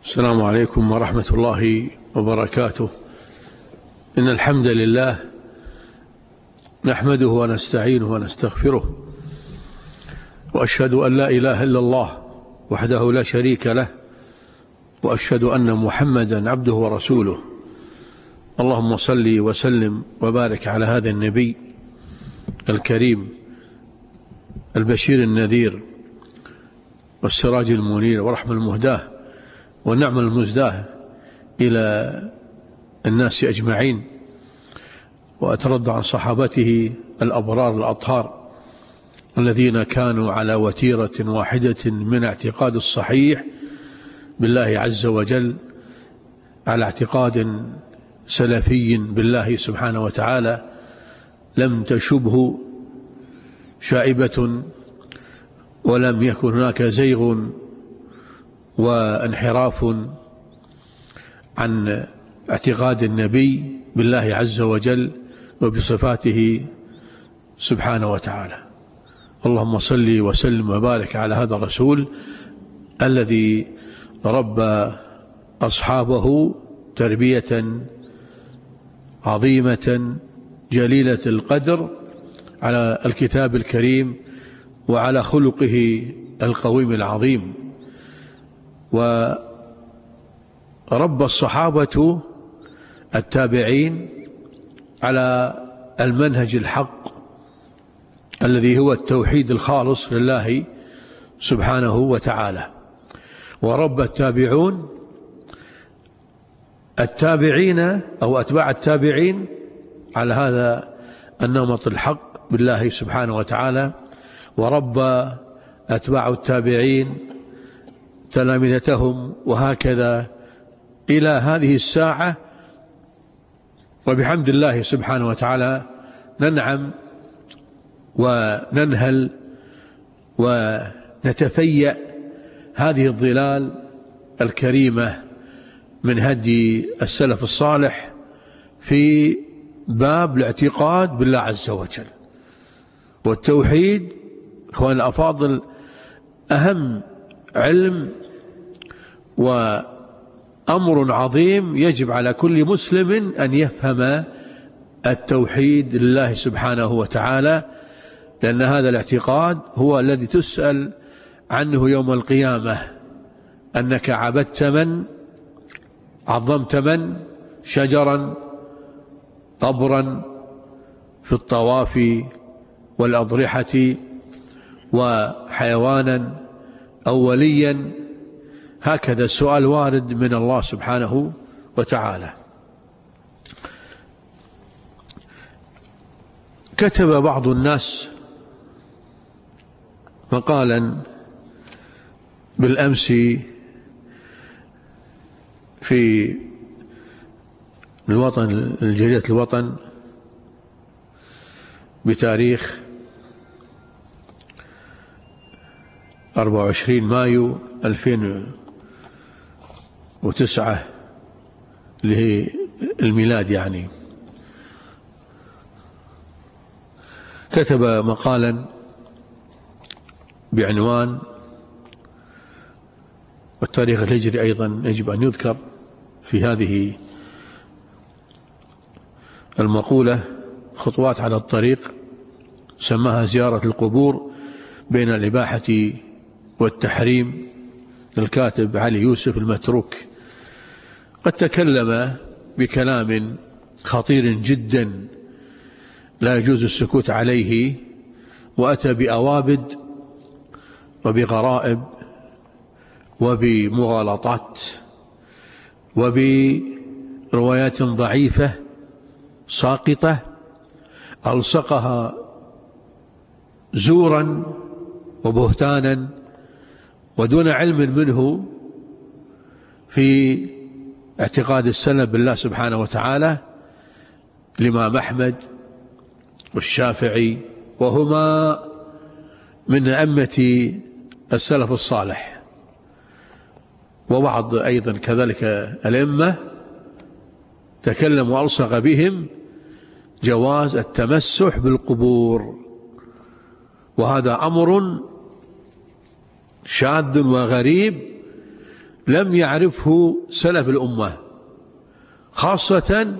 السلام عليكم ورحمة الله وبركاته. إن الحمد لله نحمده ونستعينه ونستغفره، وأشهد أن لا إله إلا الله وحده لا شريك له، وأشهد أن محمدا عبده ورسوله. اللهم صل وسلم وبارك على هذا النبي الكريم البشير النذير والسراج المنير ورحمة المهداه والنعمة المزداه إلى الناس أجمعين، وأترضى عن صحابته الأبرار الأطهار الذين كانوا على وتيرة واحدة من اعتقاد الصحيح بالله عز وجل، على اعتقاد سلفي بالله سبحانه وتعالى لم تشبه شائبة، ولم يكن هناك زيغ وانحراف عن اعتقاد النبي بالله عز وجل وبصفاته سبحانه وتعالى. اللهم صل وسلم وبارك على هذا الرسول الذي ربى أصحابه تربية عظيمة جليلة القدر على الكتاب الكريم وعلى خلقه القويم العظيم، ورب الصحابة التابعين على المنهج الحق الذي هو التوحيد الخالص لله سبحانه وتعالى، ورب التابعون التابعين أو أتباع التابعين على هذا النمط الحق بالله سبحانه وتعالى، ورب أتباع التابعين تلامذتهم، وهكذا إلى هذه الساعة. وبحمد الله سبحانه وتعالى ننعم وننهل ونتفيأ هذه الظلال الكريمة من هدي السلف الصالح في باب الاعتقاد بالله عز وجل والتوحيد. إخوان الأفاضل، أهم علم وأمر عظيم يجب على كل مسلم أن يفهم التوحيد لله سبحانه وتعالى، لأن هذا الاعتقاد هو الذي تسأل عنه يوم القيامة، أنك عبدت من، عظمت من، شجرا، قبرا في الطواف والأضرحة، وحيوانا أو وليا. هكذا السؤال وارد من الله سبحانه وتعالى. كتب بعض الناس مقالا بالأمس في الوطن، جريدة الوطن، بتاريخ 24 مايو 2009 اللي هي الميلاد يعني. كتب مقالا بعنوان، والتاريخ الهجري أيضا يجب أن يذكر في هذه المقولة، خطوات على الطريق، سماها زيارة القبور بين الإباحة والتحريم، الكاتب علي يوسف المتروك. قد تكلم بكلام خطير جدا لا يجوز السكوت عليه، وأتى بأوابد وبغرائب وبمغالطات وبروايات ضعيفة ساقطة ألصقها زورا وبهتانا ودون علم منه في اعتقاد السلف بالله سبحانه وتعالى، الإمام أحمد والشافعي، وهما من أئمة السلف الصالح، وبعض أيضا كذلك الأئمة تكلم وألصق بهم جواز التمسح بالقبور، وهذا أمر شاذ وغريب لم يعرفه سلف الأمة، خاصة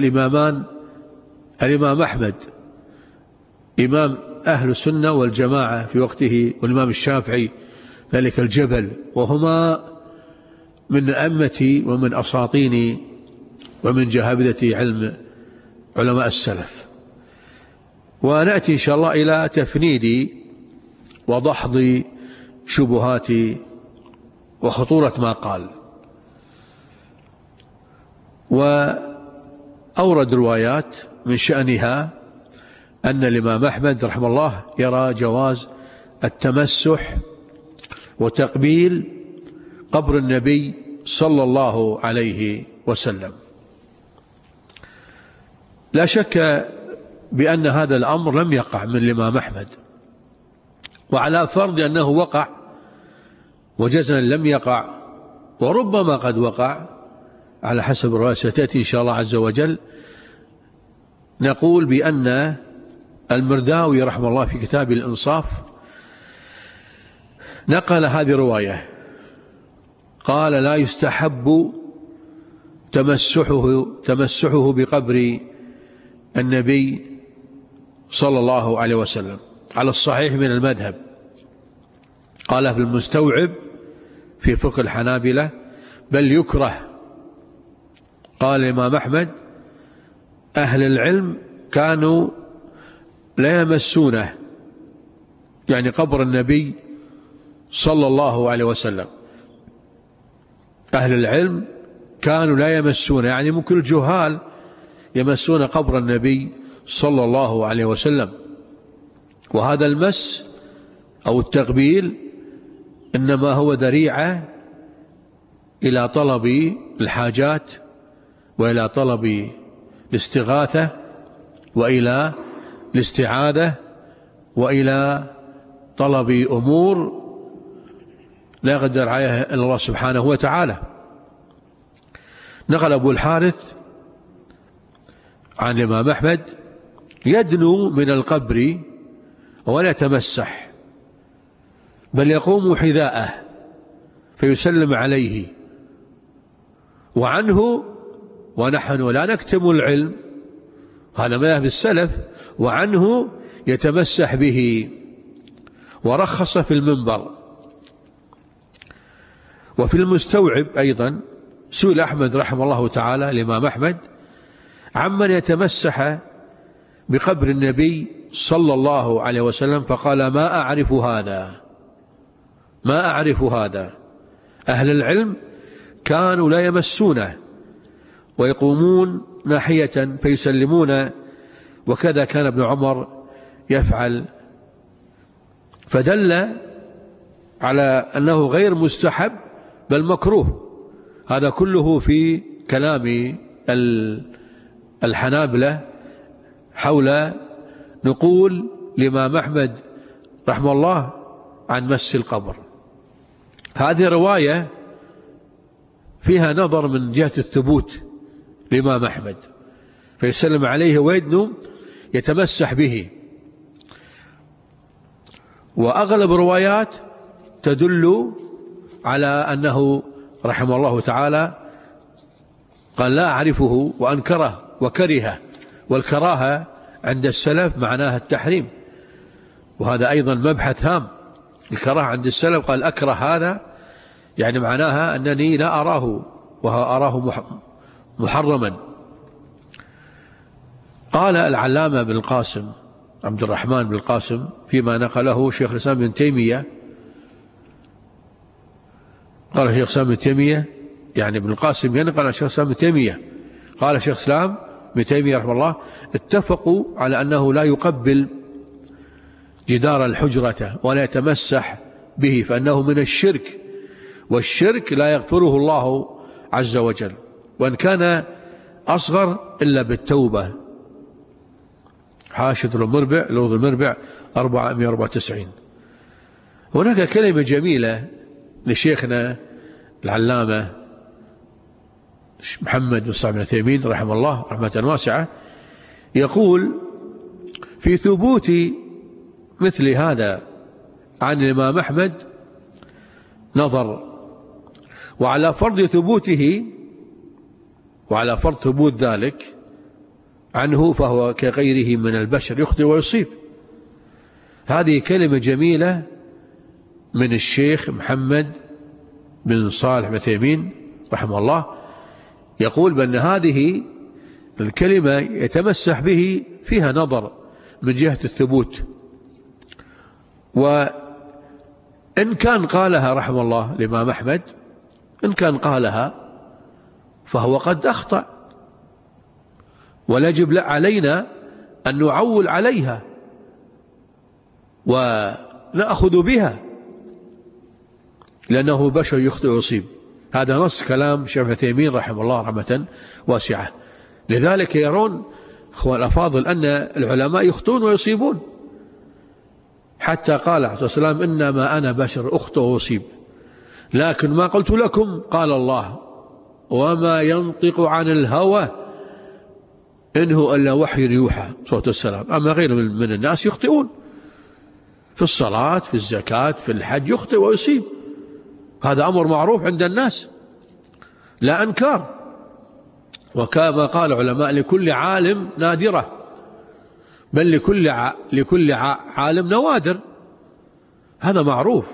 الإمام أحمد إمام أهل السنة والجماعة في وقته، والإمام الشافعي ذلك الجبل، وهما من أئمة ومن أساطين ومن جهابذة علماء السلف. ونأتي إن شاء الله إلى تفنيد ودحض شبهات وخطورة ما قال. وأورد روايات من شأنها أن الإمام أحمد رحمه الله يرى جواز التمسح وتقبيل قبر النبي صلى الله عليه وسلم. لا شك بأن هذا الأمر لم يقع من الإمام أحمد، وعلى فرض أنه وقع وجزنا لم يقع، وربما قد وقع على حسب الرواية ستأتي إن شاء الله عز وجل، نقول بأن المرداوي رحمه الله في كتاب الإنصاف نقل هذه الرواية، قال: لا يستحب تمسحه بقبر النبي صلى الله عليه وسلم على الصحيح من المذهب. قال في المستوعب في فقه الحنابلة: بل يكره. قال الإمام أحمد: أهل العلم كانوا لا يمسونه، يعني قبر النبي صلى الله عليه وسلم. أهل العلم كانوا لا يمسونه، يعني ممكن الجهال يمسون قبر النبي صلى الله عليه وسلم. وهذا المس أو التقبيل إنما هو ذريعة إلى طلب الحاجات، وإلى طلب الاستغاثة، وإلى الاستعاذة، وإلى طلب أمور لا يقدر عليها إلا الله سبحانه وتعالى. نقل أبو الحارث عن الإمام أحمد: يدنو من القبر ولا يتمسح، بل يقوم حذاءه فيسلم عليه، وعنه ونحن لا نكتم العلم، هذا مذهب السلف، وعنه يتمسح به، ورخص في المنبر. وفي المستوعب أيضا سئل أحمد رحمه الله تعالى الإمام أحمد عمن يتمسح بقبر النبي صلى الله عليه وسلم، فقال: ما أعرف هذا. أهل العلم كانوا لا يمسونه ويقومون ناحية فيسلمون، وكذا كان ابن عمر يفعل، فدل على أنه غير مستحب بل مكروه. هذا كله في كلام الحنابلة حول نقول الإمام أحمد رحمه الله عن مس القبر. هذه رواية فيها نظر من جهة الثبوت الإمام أحمد، فيسلم عليه ويدنو يتمسح به. وأغلب الروايات تدل على أنه رحمه الله تعالى قال: لا أعرفه، وأنكره وكرهه، والكراهة عند السلف معناها التحريم، وهذا أيضا مبحث هام. الكراهة عند السلف قال: أكره هذا، يعني معناها أنني لا أراه، وأراه محرما. قال العلامة بن القاسم عبد الرحمن بن القاسم فيما نقله شيخ الإسلام ابن تيمية، قال شيخ الإسلام ابن تيمية، يعني ابن القاسم ينقل عن شيخ الإسلام ابن تيمية، قال شيخ الإسلام ابن تيمية رحمه الله: اتفقوا على أنه لا يقبل جدار الحجرة ولا يتمسح به، فأنه من الشرك، والشرك لا يغفره الله عز وجل، وإن كان أصغر إلا بالتوبة. حاشية المربع لوض المربع 494. هناك كلمة جميلة لشيخنا العلامة محمد بن صالح بن عثيمين رحمه الله رحمة واسعة، يقول في ثبوت مثل هذا عن الإمام أحمد نظر، وعلى فرض ثبوته، وعلى فرض ثبوت ذلك عنه فهو كغيره من البشر يخطئ ويصيب. هذه كلمة جميلة من الشيخ محمد بن صالح بن عثيمين رحمه الله، يقول بأن هذه الكلمة يتمسح به فيها نظر من جهة الثبوت، وإن كان قالها رحمه الله الإمام أحمد، إن كان قالها فهو قد أخطأ، ولا يجب علينا أن نعول عليها ونأخذ بها، لأنه بشر يخطئ ويصيب. هذا نص كلام شيخ عثيمين رحمه الله رحمة واسعة. لذلك يرون أخوان الأفاضل أن العلماء يخطئون ويصيبون، حتى قال عليه الصلاة والسلام إنما أنا بشر أخطئ وأصيب، لكن ما قلت لكم قال الله وما ينطق عن الهوى إن هو إلا وحي يوحى صلى الله عليه وسلم. أما غير من الناس يخطئون في الصلاة، في الزكاة، في الحج، يخطئ ويصيب. هذا أمر معروف عند الناس لا أنكار. وكما قال العلماء لكل عالم نادرة، بل لكل عالم نوادر، هذا معروف.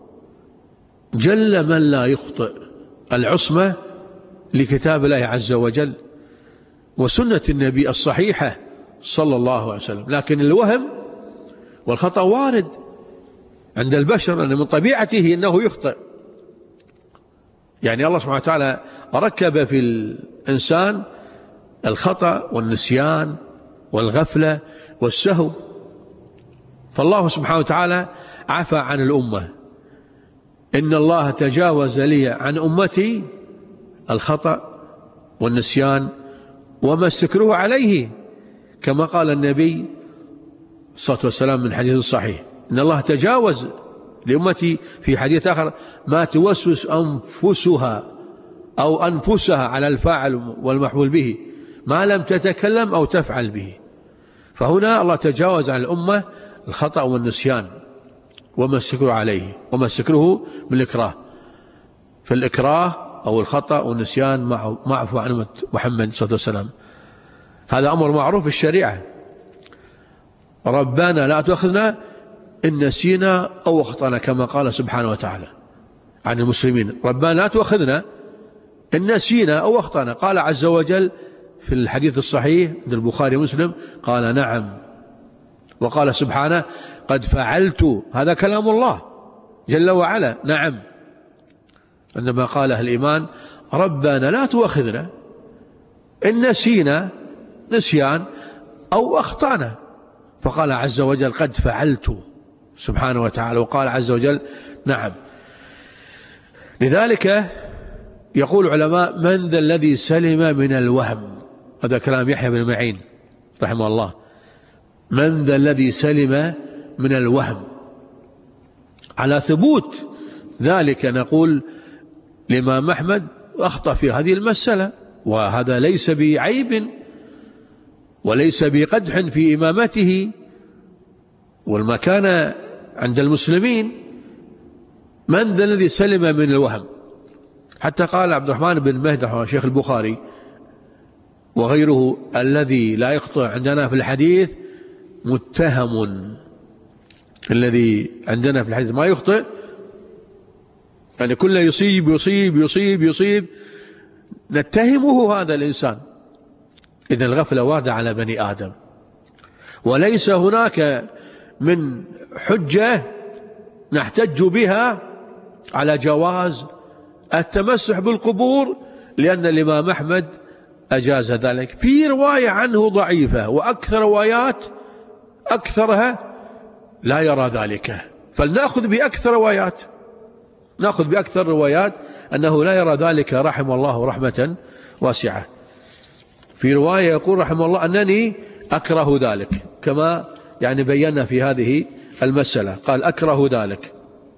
جل من لا يخطئ، العصمة لكتاب الله عز وجل وسنة النبي الصحيحة صلى الله عليه وسلم. لكن الوهم والخطأ وارد عند البشر، لأن من طبيعته أنه يخطئ. يعني الله سبحانه وتعالى ركب في الإنسان الخطأ والنسيان والغفلة والسهو، فالله سبحانه وتعالى عفى عن الأمة. إن الله تجاوز لي عن أمتي الخطأ والنسيان وما استكروه عليه، كما قال النبي صلى الله عليه وسلم من حديث صحيح إن الله تجاوز لأمتي في حديث آخر ما توسوس أنفسها أو أنفسها على الفاعل والمحمول به ما لم تتكلم أو تفعل به. فهنا الله تجاوز عن الأمة الخطأ والنسيان وما استكروه عليه، وما استكروه من الإكراه. فالإكراه أو الخطأ والنسيان معفو عن أمة محمد صلى الله عليه وسلم، هذا أمر معروف في الشريعة. ربنا لا تؤاخذنا إن نسينا أو أخطأنا، كما قال سبحانه وتعالى عن المسلمين ربنا لا تؤاخذنا إن نسينا أو أخطأنا. قال عز وجل في الحديث الصحيح عند البخاري ومسلم قال نعم، وقال سبحانه قد فعلت، هذا كلام الله جل وعلا. نعم، عندما قال أهل الإيمان ربنا لا تؤاخذنا إن نسينا نسيان أو أخطأنا، فقال عز وجل قد فعلت سبحانه وتعالى، وقال عز وجل نعم. لذلك يقول العلماء من ذا الذي سلم من الوهم، هذا كلام يحيى بن معين رحمه الله، من ذا الذي سلم من الوهم. على ثبوت ذلك نقول الإمام أحمد أخطأ في هذه المسألة، وهذا ليس بعيب وليس بقدح في إمامته والمكانة عند المسلمين. من ذا الذي سلم من الوهم؟ حتى قال عبد الرحمن بن مهدي شيخ البخاري وغيره الذي لا يخطئ عندنا في الحديث متهم، الذي عندنا في الحديث ما يخطئ يعني كله يصيب يصيب يصيب يصيب، نتهمه هذا الإنسان. إذن الغفلة واردة على بني آدم، وليس هناك من حجة نحتج بها على جواز التمسح بالقبور، لأن الإمام أحمد أجاز ذلك. في رواية عنه ضعيفة، وأكثر روايات أكثرها لا يرى ذلك، فلنأخذ بأكثر روايات، نأخذ بأكثر روايات أنه لا يرى ذلك رحمه الله رحمة واسعة. في رواية يقول رحمه الله أنني أكره ذلك، كما يعني بينا في هذه المسألة، قال أكره ذلك،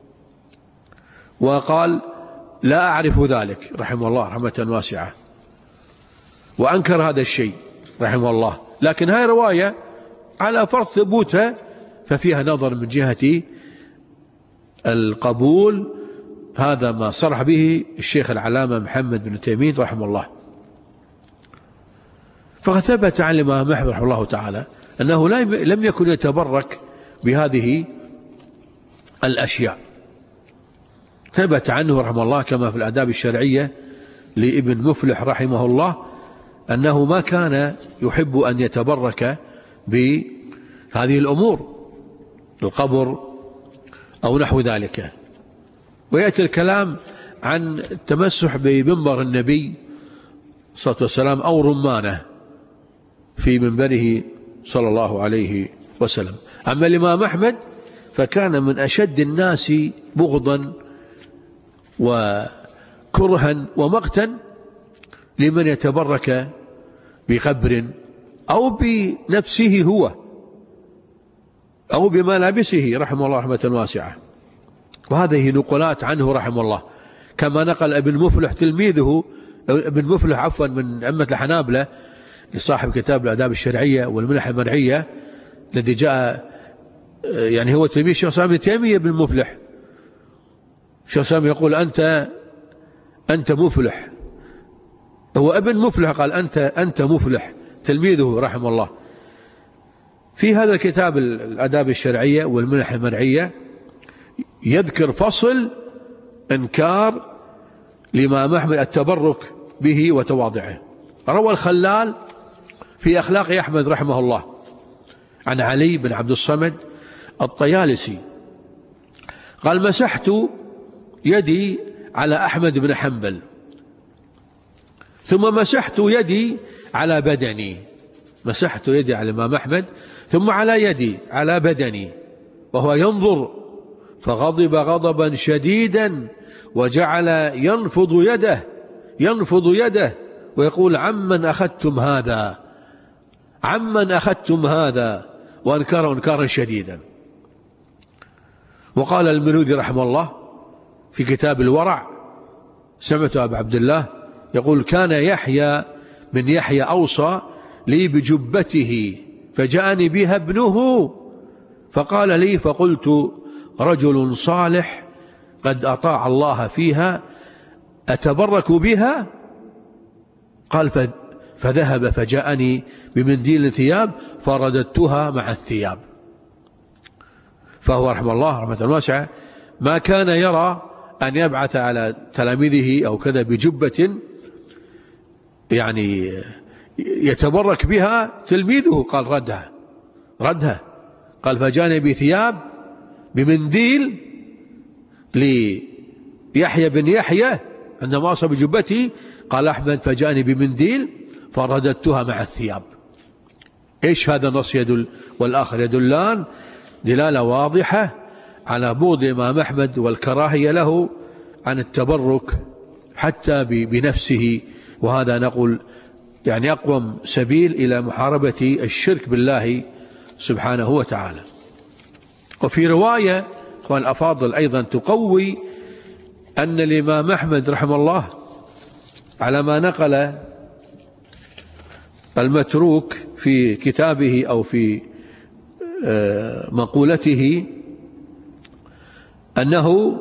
وقال لا أعرف ذلك رحمه الله رحمة واسعة، وأنكر هذا الشيء رحمه الله. لكن هاي رواية على فرض ثبوتها ففيها نظر من جهة القبول هذا ما صرح به الشيخ العلامة محمد بن تيمية رحمه الله. فقد ثبت عن الإمام أحمد رحمه الله تعالى أنه لم يكن يتبرك بهذه الأشياء. ثبت عنه رحمه الله كما في الآداب الشرعية لابن مفلح رحمه الله أنه ما كان يحب أن يتبرك بهذه الأمور، القبر أو نحو ذلك. ويأتي الكلام عن التمسح بمنبر النبي صلى الله عليه وسلم أو رمانه في منبره صلى الله عليه وسلم. أما الإمام أحمد فكان من أشد الناس بغضا وكرها ومقتا لمن يتبرك بقبر أو بنفسه هو أو بملابسه رحمه الله رحمة واسعة. وهذه نقلات عنه رحمه الله، كما نقل ابن مفلح تلميذه، ابن مفلح عفوا من أئمة الحنابلة لصاحب كتاب الآداب الشرعية والمنح المرعية الذي جاء، يعني هو تلميذ الشيخ الإسلام ابن تيمية بن مفلح. الشيخ الإسلام يقول أنت مفلح، هو ابن مفلح قال أنت مفلح، تلميذه رحمه الله. في هذا الكتاب الآداب الشرعية والمنح المرعية يذكر فصل إنكار الإمام أحمد التبرك به وتواضعه. روى الخلال في أخلاق أحمد رحمه الله عن علي بن عبد الصمد الطيالسي قال: مسحت يدي على أحمد بن حنبل ثم مسحت يدي على بدني. مسحت يدي على الإمام أحمد ثم على يدي على بدني وهو ينظر، فغضب غضبا شديدا وجعل ينفض يده ويقول: عمن أخذتم هذا، وأنكره إنكارا شديدا. وقال المنوذي رحمه الله في كتاب الورع: سمعت أبا عبد الله يقول: كان يحيى من يحيى أوصى لي بجبته فجاءني بها ابنه فقال لي، فقلت: رجل صالح قد أطاع الله فيها أتبرك بها؟ قال: فذهب فجاءني بمنديل ثياب فرددتها مع الثياب. فهو رحمه الله رحمة واسعة ما كان يرى أن يبعث على تلاميذه أو كذا بجبة يعني يتبرك بها تلميذه، قال ردها. قال: فجاءني بثياب بمنديل ليحيى بن يحيى عندما أصاب بجبتي، قال أحمد: فجاءني بمنديل فرددتها مع الثياب. إيش هذا النص والآخر يدلان دلالة واضحة على بغض الإمام أحمد والكراهية له عن التبرك حتى بنفسه. وهذا نقول يعني أقوم سبيل إلى محاربة الشرك بالله سبحانه وتعالى. وفي رواية أخوان الأفاضل أيضا تقوي أن الإمام أحمد رحمه الله على ما نقل المتروك في كتابه أو في مقولته أنه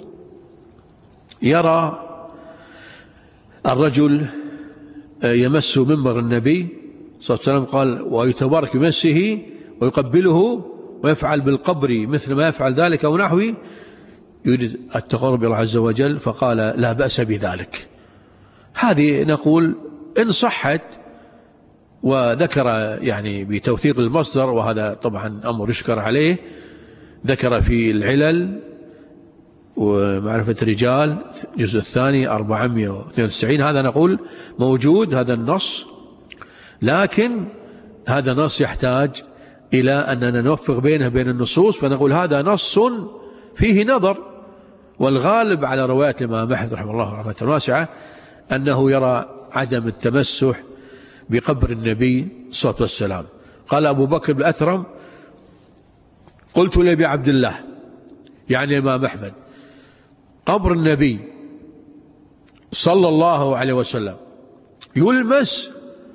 يرى الرجل يمس منبر النبي صلى الله عليه وسلم، قال: ويتبارك بمسه ويقبله ويفعل بالقبر مثل ما يفعل ذلك أو نحوه، يريد التقرب إلى الله عز وجل، فقال: لا بأس بذلك. هذه نقول إن صحت، وذكر يعني بتوثيق المصدر، وهذا طبعا أمر يشكر عليه، ذكر في العلل ومعرفة الرجال الجزء الثاني 492. هذا نقول موجود هذا النص، لكن هذا نص يحتاج إلى أننا نوفق بينه بين النصوص، فنقول هذا نص فيه نظر. والغالب على رواية الإمام أحمد رحمه الله رحمة واسعة أنه يرى عدم التمسح بقبر النبي صلى الله عليه وسلم. قال أبو بكر بن الأثرم: قلت لأبي عبد الله يعني الإمام أحمد: قبر النبي صلى الله عليه وسلم يلمس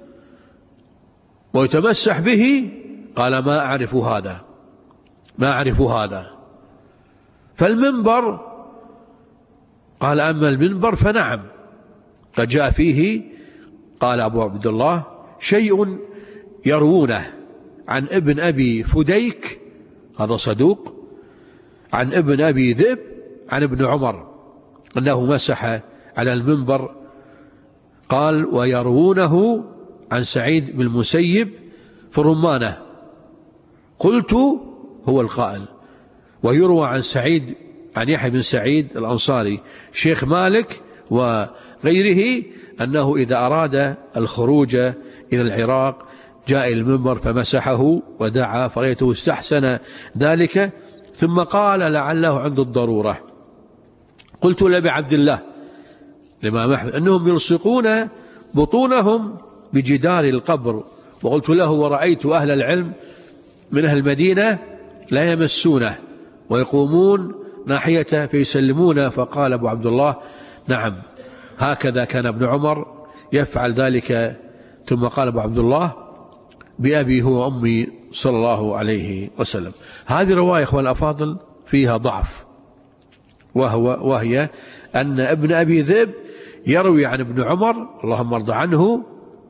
ويتمسح به؟ قال: ما أعرف هذا. فالمنبر قال أما المنبر فنعم، قد جاء فيه، قال أبو عبد الله، شيء يروونه عن ابن أبي فديك، هذا صدوق، عن ابن أبي ذئب عن ابن عمر أنه مسح على المنبر. قال ويروونه عن سعيد بن المسيب في الرمانة. قلت هو القائل. ويروى عن سعيد، عن يحيى بن سعيد الأنصاري شيخ مالك وغيره، أنه إذا أراد الخروج إلى العراق جاء إلى المنبر فمسحه ودعا، فرأيته استحسن ذلك، ثم قال لعله عند الضرورة. قلت لأبي عبد الله الإمام أحمد أنهم يلصقون بطونهم بجدار القبر، وقلت له ورأيت أهل العلم من أهل المدينة لا يمسونه ويقومون ناحيته فيسلمونه. فقال أبو عبد الله نعم هكذا كان ابن عمر يفعل ذلك. ثم قال أبو عبد الله بأبي هو أمي صلى الله عليه وسلم. هذه رواية أخوان الأفاضل فيها ضعف، وهي أن ابن أبي ذئب يروي عن ابن عمر اللهم ارض عنه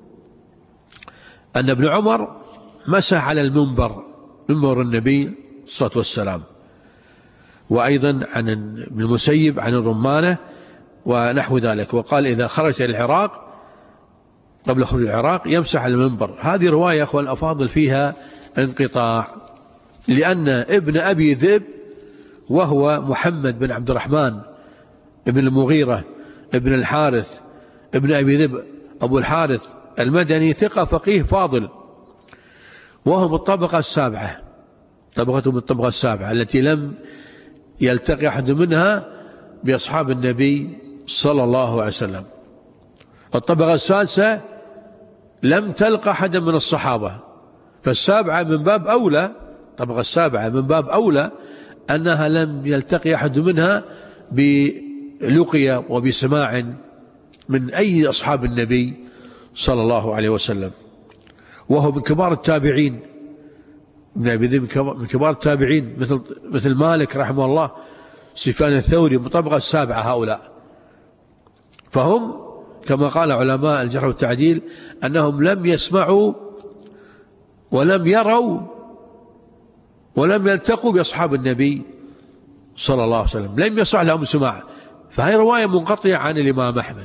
أن ابن عمر مسح على المنبر، منبر النبي صلى الله عليه وسلم، وأيضا عن ابن المسيب عن الرمانة ونحو ذلك. وقال إذا خرج إلى العراق قبل خروج العراق يمسح على المنبر. هذه رواية يا أخوان الأفاضل فيها انقطاع، لأن ابن أبي ذئب وهو محمد بن عبد الرحمن ابن المغيرة ابن الحارث ابن أبي ذئب أبو الحارث المدني، ثقة فقيه فاضل، وهو من الطبقة السابعة، طبقته من الطبقة السابعة التي لم يلتقي أحد منها بأصحاب النبي صلى الله عليه وسلم. الطبقة السادسة لم تلقى أحدا من الصحابة، فالسابعة من باب أولى، الطبقة السابعة من باب أولى أنها لم يلتقي أحد منها بلقية وبسماع من أي أصحاب النبي صلى الله عليه وسلم. وهو من كبار التابعين، ابن أبي ذئب من كبار التابعين، مثل مالك رحمه الله، سفيان الثوري، من الطبقة السابعة هؤلاء. فهم كما قال علماء الجرح والتعديل أنهم لم يسمعوا ولم يروا ولم يلتقوا بأصحاب النبي صلى الله عليه وسلم، لم يصح لهم سماع. فهي رواية منقطعة عن الإمام أحمد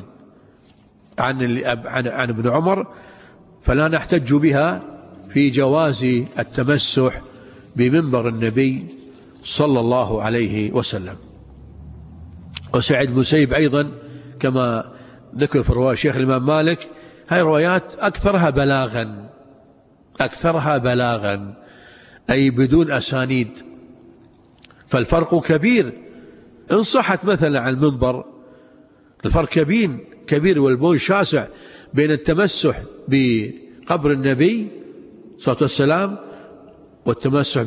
عن ابن عمر، فلا نحتج بها في جواز التمسح بمنبر النبي صلى الله عليه وسلم. وسعيد بن المسيب أيضا كما ذكر في رواية شيخ الإمام مالك، هاي روايات أكثرها بلاغا أي بدون أسانيد، فالفرق كبير. إن صحت مثلا عن المنبر الفرق كبير والبون شاسع بين التمسح بقبر النبي صلى الله عليه وسلم والتمسح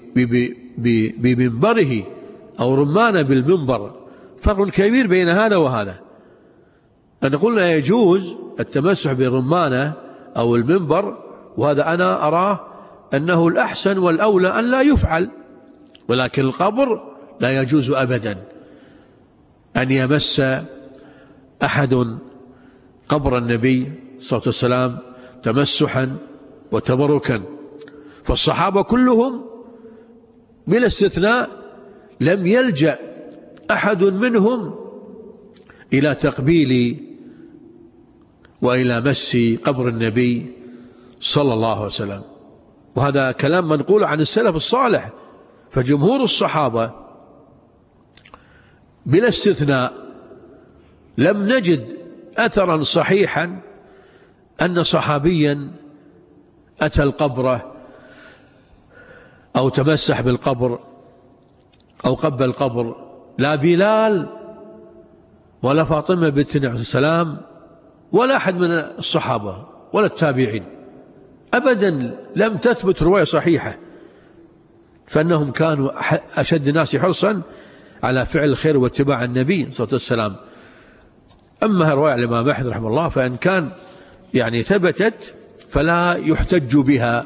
بمنبره أو رمانة بالمنبر، فرق كبير بين هذا وهذا. أن قلنا يجوز التمسح بالرمانة أو المنبر، وهذا أنا أراه أنه الأحسن والأولى أن لا يفعل، ولكن القبر لا يجوز أبدا أن يمس أحد قبر النبي صلى الله عليه وسلم تمسحا وتبركا. فالصحابة كلهم بلا استثناء لم يلجأ أحد منهم إلى تقبيل وإلى مس قبر النبي صلى الله عليه وسلم، وهذا كلام منقول عن السلف الصالح. فجمهور الصحابة بلا استثناء لم نجد أثرا صحيحا أن صحابيا أتى القبر أو تمسح بالقبر أو قبل القبر، لا بلال ولا فاطمة بنت النبي عليه السلام ولا أحد من الصحابة ولا التابعين أبدا، لم تثبت رواية صحيحة. فأنهم كانوا أشد الناس حرصا على فعل الخير واتباع النبي صلى الله عليه وسلم. أما رواية الإمام أحمد رحمه الله فإن كان يعني ثبتت فلا يحتج بها،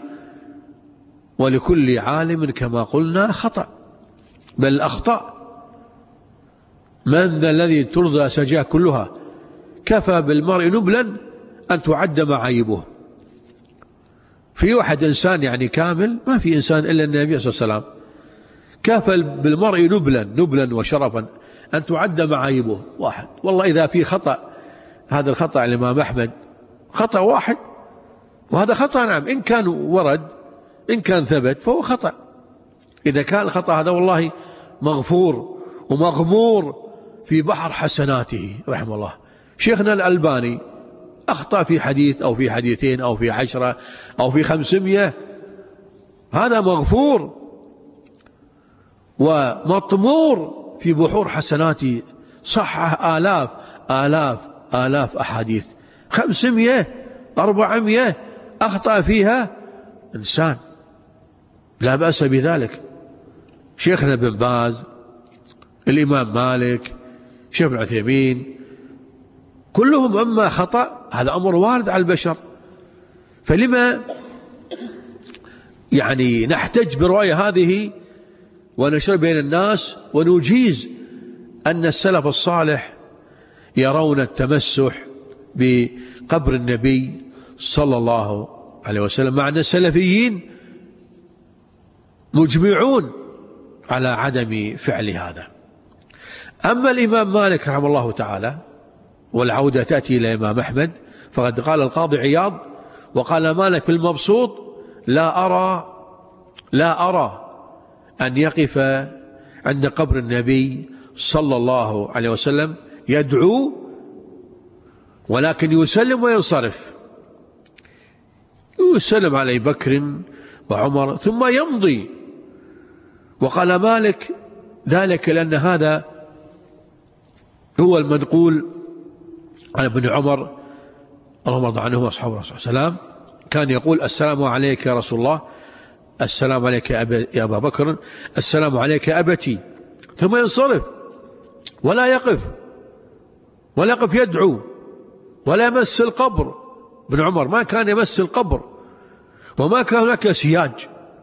ولكل عالم كما قلنا خطأ، بل أخطأ. من ذا الذي ترضى سجاه كلها، كفى بالمرء نبلا أن تعد معايبه. في واحد إنسان يعني كامل، ما في إنسان إلا النبي صلى الله عليه وسلم. كفى بالمرء نبلا وشرفا أن تعد معايبه. واحد والله إذا في خطأ، هذا الخطأ الإمام أحمد خطأ واحد، وهذا خطأ نعم، إن كان ورد، إن كان ثبت فهو خطأ. إذا كان الخطأ هذا والله مغفور ومغمور في بحر حسناته رحمه الله. شيخنا الألباني أخطأ في حديث أو في حديثين أو في 10 أو في 500، هذا مغفور ومطمور في بحور حسناته، صحح آلاف أحاديث. 500 400 أخطأ فيها إنسان، لا بأس بذلك. شيخنا بن باز، الإمام مالك، شيخ ابن عثيمين، كلهم أما خطأ هذا أمر وارد على البشر، فلما يعني نحتج برواية هذه ونشر بين الناس ونجيز أن السلف الصالح يرون التمسح بقبر النبي صلى الله عليه وسلم، مع أن السلفيين مجمعون على عدم فعل هذا. أما الإمام مالك رحمه الله تعالى، والعودة تأتي إلى الإمام أحمد، فقد قال القاضي عياض وقال مالك في المبسوط: لا أرى أن يقف عند قبر النبي صلى الله عليه وسلم يدعو، ولكن يسلم وينصرف، يسلم على أبي بكر وعمر ثم يمضي. وقال مالك ذلك لأن هذا هو المنقول عن ابن عمر اللهم ارض عنه واصحابه الرسول صلى الله عليه وسلم، كان يقول: السلام عليك يا رسول الله، السلام عليك يا أبا بكر، السلام عليك يا أبتي، ثم ينصرف ولا يقف يدعو ولا يمس القبر. ابن عمر ما كان يمس القبر، وما كان هناك سياج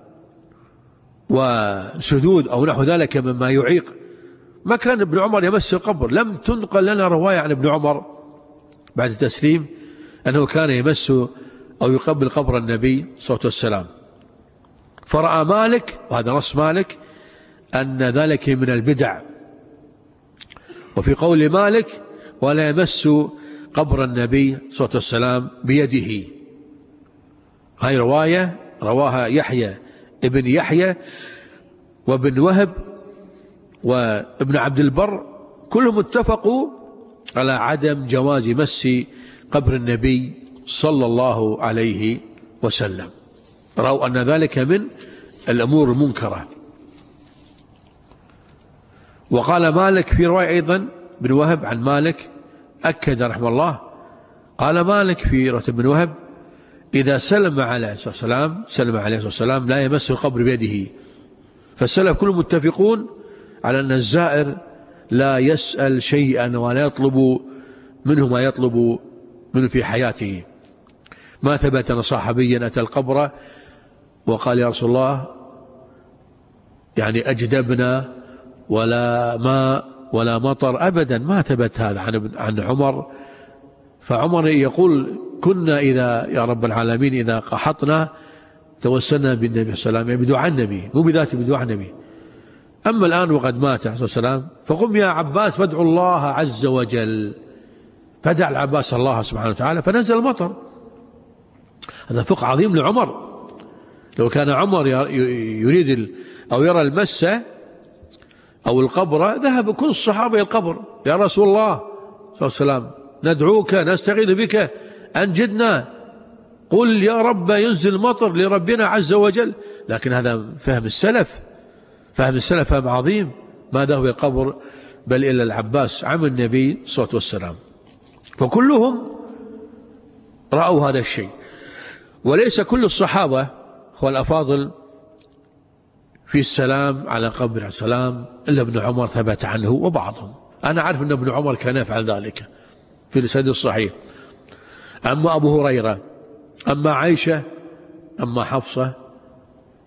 وسدود أو نحو ذلك مما يعيق، ما كان ابن عمر يمس القبر. لم تنقل لنا رواية عن ابن عمر بعد التسليم أنه كان يمس أو يقبل قبر النبي صلى الله عليه وسلم. فرأى مالك، وهذا نص مالك، أن ذلك من البدع. وفي قول مالك: ولا يمس قبر النبي صلى الله عليه وسلم بيده، هاي رواية رواها يحيى ابن يحيى وابن وهب وابن عبد البر، كلهم اتفقوا على عدم جواز مس قبر النبي صلى الله عليه وسلم، رأوا أن ذلك من الأمور المنكرة. وقال مالك في رواية أيضا بن وهب عن مالك أكد رحمه الله، قال مالك في رواية بن وهب: إذا سلم عليه الصلاة والسلام لا يمس القبر بيده. فالسلف كلهم متفقون على أن الزائر لا يسأل شيئا ولا يطلب منه ما يطلب منه في حياته. ما ثبت أن صحابيا أتى القبر وقال: يا رسول الله يعني أجدبنا ولا ماء ولا مطر، أبدا ما ثبت هذا عن عمر. فعمر يقول: كنا إذا يا رب العالمين إذا قحطنا توسلنا بالنبي صلى الله عليه وسلم، بدعاء النبي، مو بذاته، بدعاء النبي. أما الآن وقد مات عليه الصلاة والسلام، فقم يا عباس فادعوا الله عز وجل. فدعا العباس الله سبحانه وتعالى فنزل المطر. هذا فقه عظيم لعمر. لو كان عمر يريد أو يرى المسة أو القبر ذهب كل الصحابة إلى القبر: يا رسول الله صلى الله عليه وسلم ندعوك نستغيث بك أنجدنا، قل يا رب ينزل المطر لربنا عز وجل. لكن هذا فهم السلف، فهم عظيم، ما ذهب إلى القبر بل إلى العباس عم النبي صلى الله عليه وسلم. فكلهم رأوا هذا الشيء، وليس كل الصحابة هو الأفاضل في السلام على قبر السلام إلا ابن عمر ثبت عنه وبعضهم. أنا عارف أن ابن عمر كان يفعل ذلك في الإسناد الصحيح. أما أبو هريرة، أما عائشة، أما حفصة،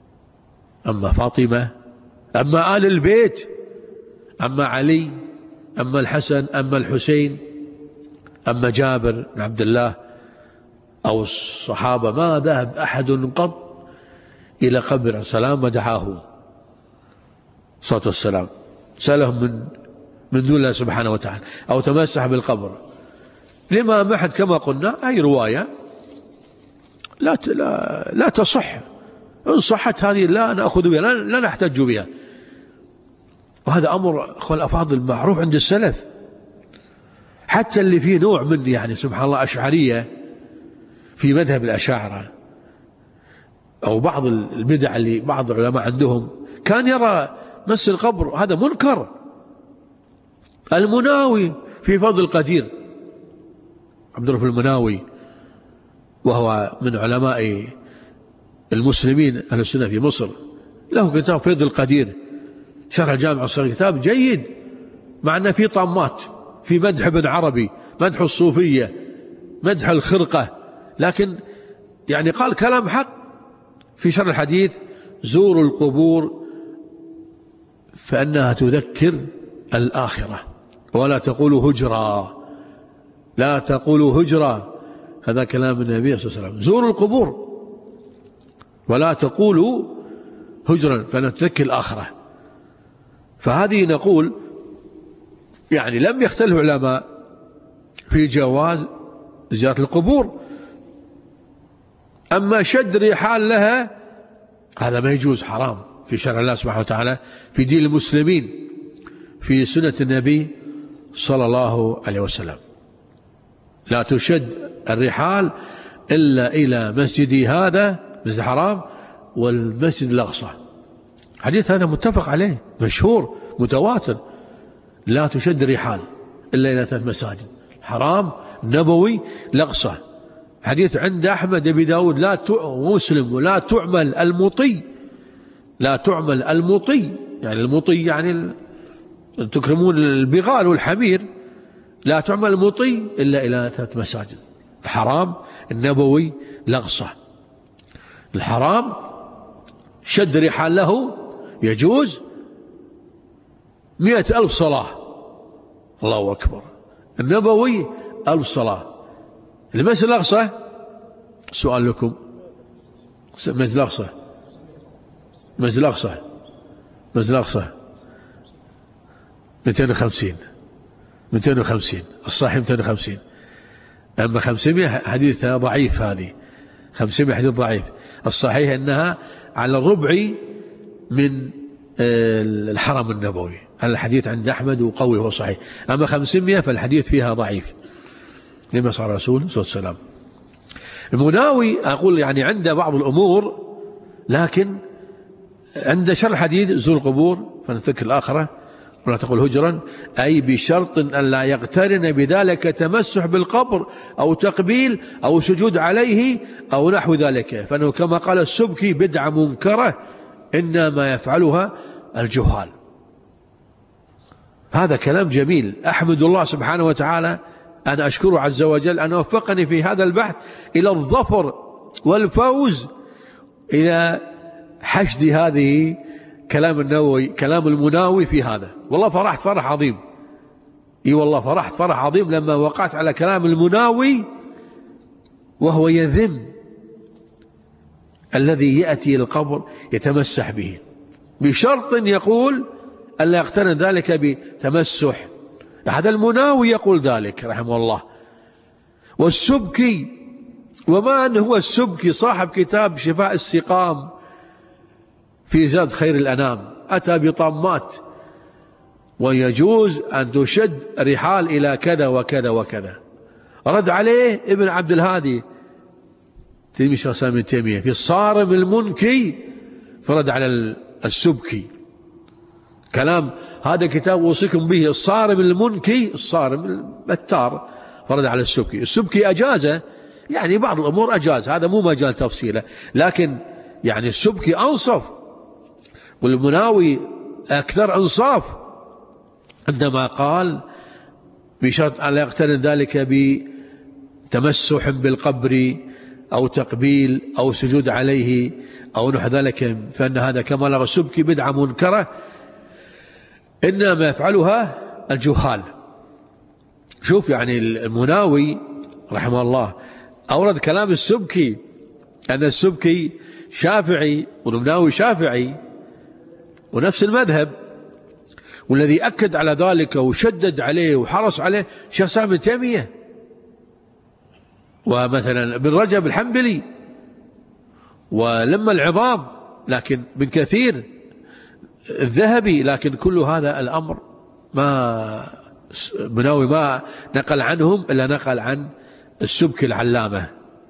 أما فاطمة، أما آل البيت، أما علي، أما الحسن، أما الحسين، أما جابر بن عبد الله أو الصحابة، ما ذهب أحد قط إلى قبر السلام ودعاه صلى والسلام، سألهم من دون الله سبحانه وتعالى أو تمسح بالقبر. لما محد كما قلنا أي رواية لا تصح، إن صحت هذه لا نأخذ بها، لا نحتج بها. وهذا أمر أخوة الأفاضل معروف عند السلف، حتى اللي فيه نوع من يعني سبحان الله أشعرية في مذهب الأشاعرة أو بعض البدع اللي بعض العلماء عندهم، كان يرى مس القبر هذا منكر. المناوي في فضل القدير، عبد الرحمن المناوي، وهو من علماء المسلمين أهل السنة في مصر، له كتاب فضل القدير شرح الجامع الصغير، كتاب جيد، مع أنه في طامات، في مدح ابن عربي، مدح الصوفية، مدح الخرقة، لكن يعني قال كلام حق في شرح الحديث: زوروا القبور فإنها تذكر الآخرة، ولا تقولوا هجرا، لا تقولوا هجرا. هذا كلام النبي صلى الله عليه وسلم: زوروا القبور ولا تقولوا هجرا فإنها تذكر الآخرة. فهذه نقول يعني لم يختلف العلماء في جواز زيارة القبور، أما شد رحال لها هذا ما يجوز، حرام في شرع الله سبحانه وتعالى، في دين المسلمين، في سنة النبي صلى الله عليه وسلم. لا تشد الرحال إلا إلى مسجدي هذا، مسجد الحرام، والمسجد الأقصى. حديث هذا متفق عليه، مشهور متواتر: لا تشد الرحال إلا إلى 3 مساجد: الحرام، النبوي، الأقصى. حديث عند أحمد بن داود لا مسلم: ولا تعمل المطي، لا تعمل المطي، يعني المطي يعني تكرمون البغال والحمير، لا تعمل المطي إلا إلى 3 مساجد: الحرام، النبوي، الأقصى. الحرام شد رحال له يجوز 100,000 صلاة، الله أكبر. النبوي 1000 صلاة. المسجد الأقصى، سؤال لكم: المسجد الأقصى، المسجد الأقصى، المسجد الأقصى 250 الصحيح 250، أما 500 حديث ضعيف، هذه 500 حديث ضعيف. الصحيح أنها على الربع من الحرم النبوي، الحديث عند أحمد وقوي هو صحيح. أما 500 فالحديث فيها ضعيف، لما صار الرسول صلى الله عليه وسلم. المناوي أقول يعني عنده بعض الأمور، لكن عند شرح الحديث: زور القبور فنتذكر الآخرة ولا تقول هجرا، أي بشرط أن لا يقترن بذلك تمسح بالقبر أو تقبيل أو سجود عليه أو نحو ذلك، فإنه كما قال السبكي: بدعة منكرة إنما يفعلها الجهال. هذا كلام جميل، أحمد الله سبحانه وتعالى أن أشكره عز وجل أن وفقني في هذا البحث إلى الظفر والفوز، إلى حشد هذه كلام النووي، كلام المناوي في هذا. والله فرحت فرح عظيم، اي والله فرحت فرح عظيم لما وقعت على كلام المناوي وهو يذم الذي يأتي القبر يتمسح به، بشرط يقول ألا يقترن ذلك بتمسح. هذا المناوي يقول ذلك رحمه الله. والسبكي، وما أن هو السبكي صاحب كتاب شفاء السقام في زاد خير الأنام، أتى بطامات: ويجوز أن تشد رحال إلى كذا وكذا وكذا. رد عليه ابن عبد الهادي تلميذ شيخ الإسلام ابن تيمية في الصارم المنكي، فرد على السبكي. كلام هذا كتاب أوصيكم به، الصارم المنكي، الصارم البتار، فرد على السبكي. السبكي أجازه، يعني بعض الأمور أجاز، هذا مو مجال تفصيله، لكن يعني السبكي أنصف، والمناوي أكثر إنصاف عندما قال بشرط أن لا يقترن ذلك بتمسح بالقبر أو تقبيل أو سجود عليه أو نحو ذلك، فإن هذا كما لغى السبكي بدعة منكرة إنما يفعلها الجهال. شوف يعني المناوي رحمه الله أورد كلام السبكي، أن السبكي شافعي والمناوي شافعي ونفس المذهب، والذي أكد على ذلك وشدد عليه وحرص عليه شيخ الإسلام ابن تيمية، ومثلا ابن رجب الحنبلي، ولما العظام، لكن ابن كثير الذهبي، لكن كل هذا الأمر ما مناوي ما نقل عنهم إلا نقل عن السبكي العلامة.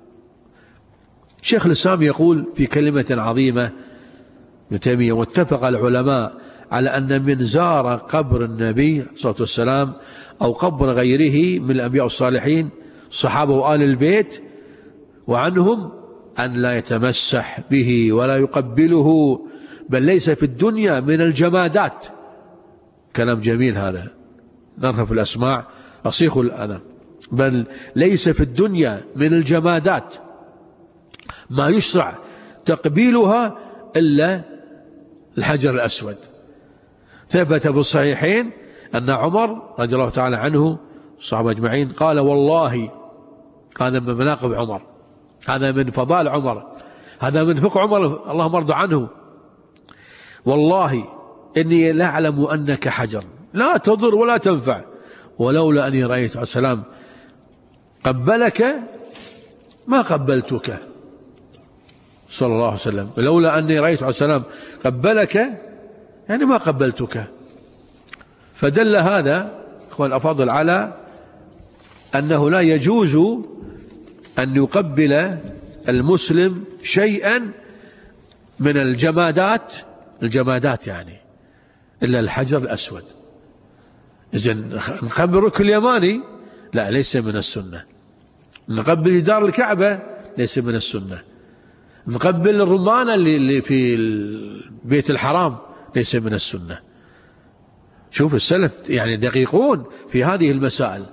شيخ الإسلام يقول في كلمة عظيمة ابن تيمية: واتفق العلماء على أن من زار قبر النبي صلى الله عليه وسلم أو قبر غيره من الأنبياء الصالحين الصحابة وآل البيت وعنهم أن لا يتمسح به ولا يقبله، بل ليس في الدنيا من الجمادات. كلام جميل هذا، نرهف الأسماع أصيخ الأذى. بل ليس في الدنيا من الجمادات ما يشرع تقبيلها إلا الحجر الأسود. ثبت بالصحيحين أن عمر رضي الله تعالى عنه الصحابة أجمعين قال: والله، هذا من مناقب عمر، هذا من فضائل عمر، هذا من فقه عمر اللهم ارضى عنه: والله إني لأعلم أنك حجر لا تضر ولا تنفع، ولولا أني رأيت عليه السلام قبلك ما قبلتك صلى الله عليه وسلم، ولولا أني رأيت عليه السلام قبلك يعني ما قبلتك. فدل هذا أخوان الأفاضل على أنه لا يجوز أن يقبل المسلم شيئا من الجمادات يعني إلا الحجر الأسود. إذن نقبل الركن اليماني لا، ليس من السنة. نقبل جدار الكعبة ليس من السنة. نقبل الرمانة اللي في البيت الحرام ليس من السنة. شوف السلف يعني دقيقون في هذه المسائل.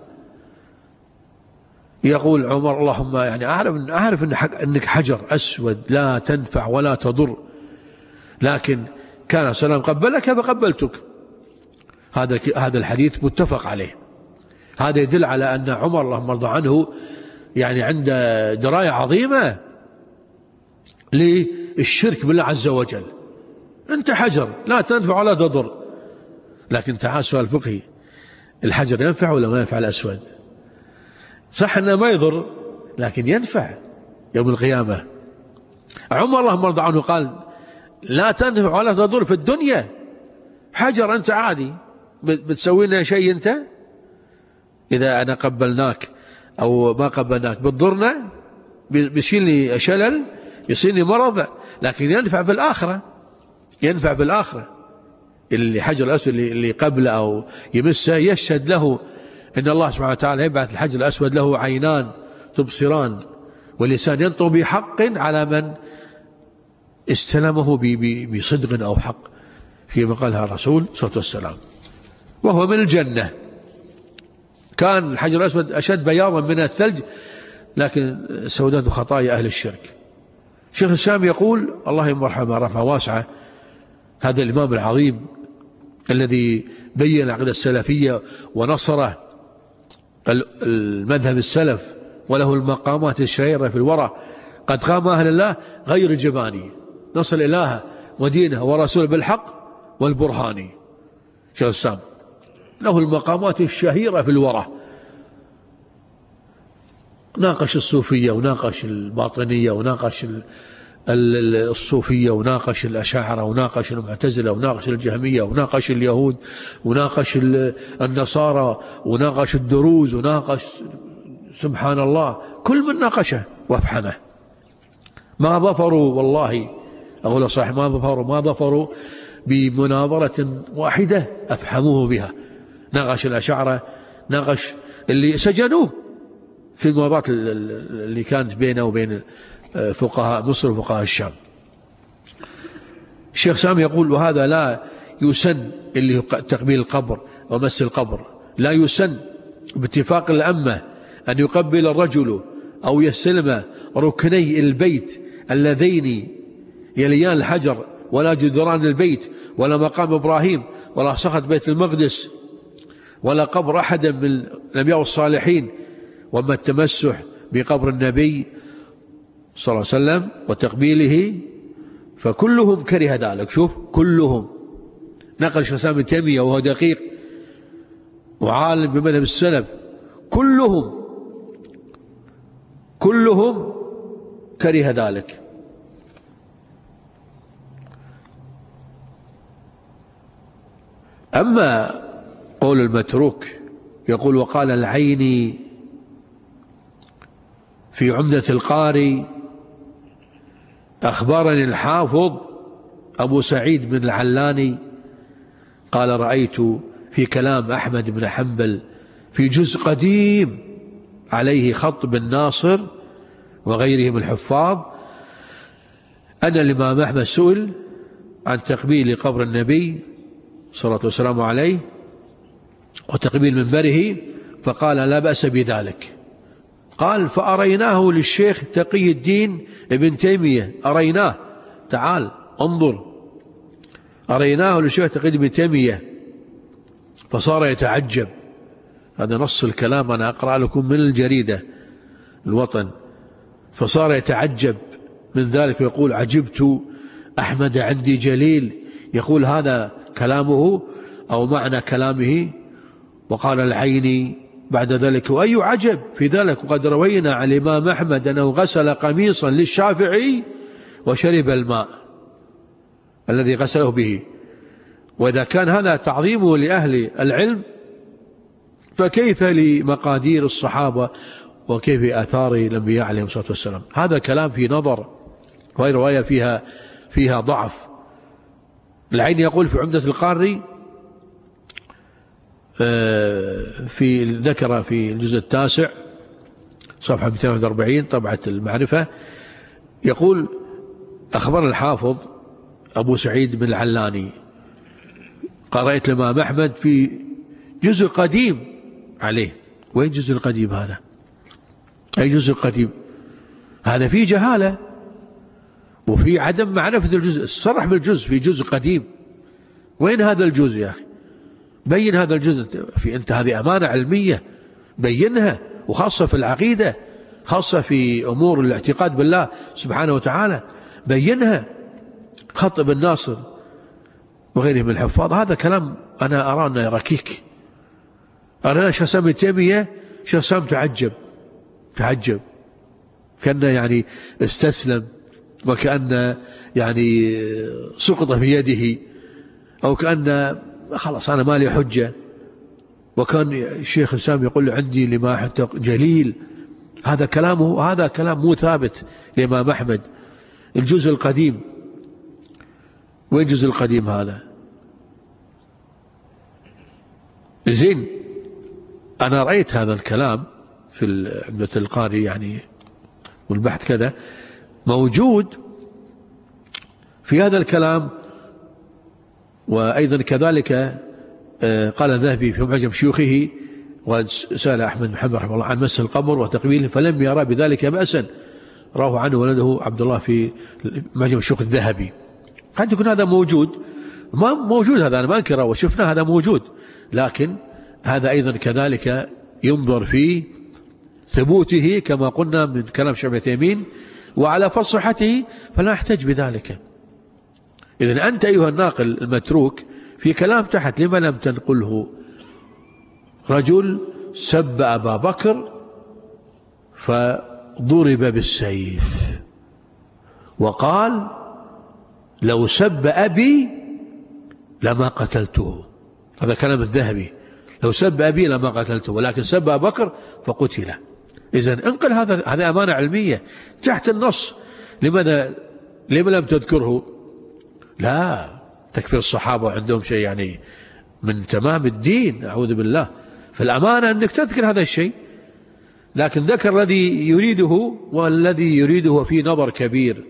يقول عمر: اللهم يعني أعرف أنك حجر أسود لا تنفع ولا تضر، لكن كان سلام قبلك فقبلتك. هذا الحديث متفق عليه. هذا يدل على أن عمر اللهم ارضى عنه يعني عنده دراية عظيمة للشرك بالله عز وجل. أنت حجر لا تنفع ولا تضر، لكن تعال سؤال فقهي: الحجر ينفع ولا ما ينفع الأسود؟ صح أنه ما يضر لكن ينفع يوم القيامة. عمر اللهم ارضى عنه قال: لا تنفع ولا تضر في الدنيا. حجر أنت عادي بتسوي لنا شيء، أنت إذا أنا قبلناك أو ما قبلناك بتضرنا، بيشيلني شلل، يصيرني مرض، لكن ينفع في الآخرة. ينفع في الآخرة. اللي حجر الأسود اللي قبله أو يمسه يشهد له إن الله سبحانه وتعالى يبعث الحجر الأسود له عينان تبصران ولسان ينطق بحق على من استلمه بصدق أو حق، فيما قالها الرسول صلى الله عليه وسلم، وهو من الجنة. كان الحجر الأسود أشد بياضا من الثلج، لكن سوداء خطايا أهل الشرك. شيخ الإسلام يقول الله يرحمه رحمة واسعة، هذا الإمام العظيم الذي بين العقيدة السلفية ونصره المذهب السلف وله المقامات الشهيرة في الورى: قد قام أهل الله غير جباني، نصر إله ودينه ورسوله بالحق والبرهان. شيخ الإسلام له المقامات الشهيرة في الورى، ناقش الصوفية وناقش الباطنية وناقش الصوفية وناقش الأشاعرة وناقش المعتزلة وناقش الجهمية وناقش اليهود وناقش النصارى وناقش الدروز وناقش سبحان الله كل من ناقشه وافحمه. ما ظفروا والله أقول صحيح ما ظفروا بمناظرة واحدة أفحموه بها. ناقش الأشاعرة، ناقش اللي سجنوه في المناظرات اللي كانت بينه وبين فقهاء مصر وفقهاء الشام. الشيخ سامي يقول: وهذا لا يسن، اللي هو تقبيل القبر ومس القبر، لا يسن باتفاق الأمة أن يقبل الرجل أو يستلم ركني البيت اللذين يليان الحجر، ولا جدران البيت، ولا مقام إبراهيم، ولا صخرة بيت المقدس، ولا قبر أحد من الأنبياء والصالحين. وأما التمسح بقبر النبي صلى الله عليه وسلم وتقبيله فكلهم كره ذلك. شوف كلهم، نقل شيخ الإسلام ابن تيمية وهو دقيق وعالم بمذهب السلف، كلهم كره ذلك. أما قول المتروك يقول: وقال العيني في عمدة القاري أخبرني الحافظ أبو سعيد بن العلاني قال: رأيت في كلام أحمد بن حنبل في جزء قديم عليه خط بن ناصر وغيرهم الحفاظ أن الإمام أحمد سئل عن تقبيل قبر النبي صلى الله عليه وسلم عليه وتقبيل منبره فقال: لا بأس بذلك. قال: فأريناه للشيخ تقي الدين ابن تيمية، أريناه، تعال انظر، أريناه للشيخ تقي الدين ابن تيمية فصار يتعجب. هذا نص الكلام، أنا أقرأ لكم من الجريدة الوطن. فصار يتعجب من ذلك ويقول: عجبت أحمد عندي جليل. يقول هذا كلامه أو معنى كلامه. وقال العيني بعد ذلك: وأي عجب في ذلك، وقد روينا عن الإمام أحمد أنه غسل قميصا للشافعي وشرب الماء الذي غسله به. وإذا كان هذا تعظيمه لأهل العلم فكيف لمقادير الصحابة وكيف آثار الأنبياء عليهم الصلاة والسلام؟ هذا كلام في نظر، وهي رواية فيها ضعف. العين يقول في عمدة القاري ذكر في الجزء التاسع صفحة 240 طبعة المعرفة، يقول: أخبر الحافظ أبو سعيد بن العلاني قرأت الإمام أحمد في جزء قديم عليه. وين جزء القديم هذا؟ أي جزء قديم؟ هذا فيه جهالة وفي عدم معرفة الجزء. صرح بالجزء في جزء قديم. وين هذا الجزء يا أخي؟ بين هذا الجزء. أنت هذه أمانة علمية، بينها، وخاصة في العقيدة، خاصة في أمور الاعتقاد بالله سبحانه وتعالى، بينها. خط بن ناصر وغيره من الحفاظ هذا كلام أنا أرى أنه ركيك. أنا شيخ الإسلام ابن تيمية شيخ الإسلام تعجب كأنه يعني استسلم، وكأن يعني سقط في يده، أو كأن خلاص أنا ما لي حجة. وكان الشيخ الإسلام يقول: عندي لما حتى جليل. هذا كلامه، هذا كلام مو ثابت لإمام أحمد. الجزء القديم، وين الجزء القديم هذا؟ زين، أنا رأيت هذا الكلام في عمدة القاري يعني والبحث كذا موجود في هذا الكلام. وأيضا كذلك قال الذهبي في معجم شيوخه: وسأل أحمد محمد رحمه الله عن مس القبر وتقبيله فلم يرى بذلك بأسا، رواه عنه ولده عبد الله في معجم شيوخ الذهبي. قد يكون هذا موجود، ما موجود، هذا أنا ما أنكره وشفنا هذا موجود، لكن هذا أيضا كذلك ينظر في ثبوته كما قلنا من كلام شيخ ابن تيمية، وعلى فصحته فلا يحتج بذلك. إذن أنت أيها الناقل المتروك في كلام تحت، لما لم تنقله؟ رجل سب أبا بكر فضرب بالسيف وقال: لو سب أبي لما قتلته. هذا كلام الذهبي: لو سب أبي لما قتلته، ولكن سب أبا بكر فقتل. إذن انقل هذا أمانة علمية تحت النص. لماذا لم تذكره؟ لا، تكفير الصحابة عندهم شيء يعني من تمام الدين، أعوذ بالله. فالأمانة أنك تذكر هذا الشيء، لكن ذكر الذي يريده، والذي يريده في نظر كبير.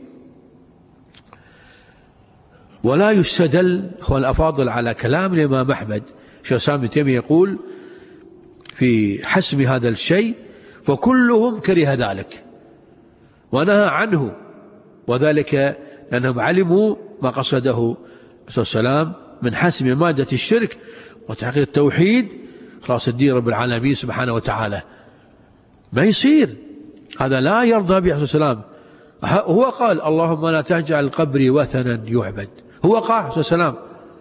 ولا يستدل أخوان الأفاضل على كلام الإمام أحمد. شيخ الإسلام ابن تيمية يقول في حسم هذا الشيء: فكلهم كره ذلك ونهى عنه، وذلك لأنهم علموا ما قصده صلى الله عليه وسلم من حسم مادة الشرك وتحقيق التوحيد خلاص الدين رب العالمين سبحانه وتعالى. ما يصير، هذا لا يرضى به عليه السلام. هو قال اللهم لا تجعل قبري وثنا يعبد، هو قال عليه السلام،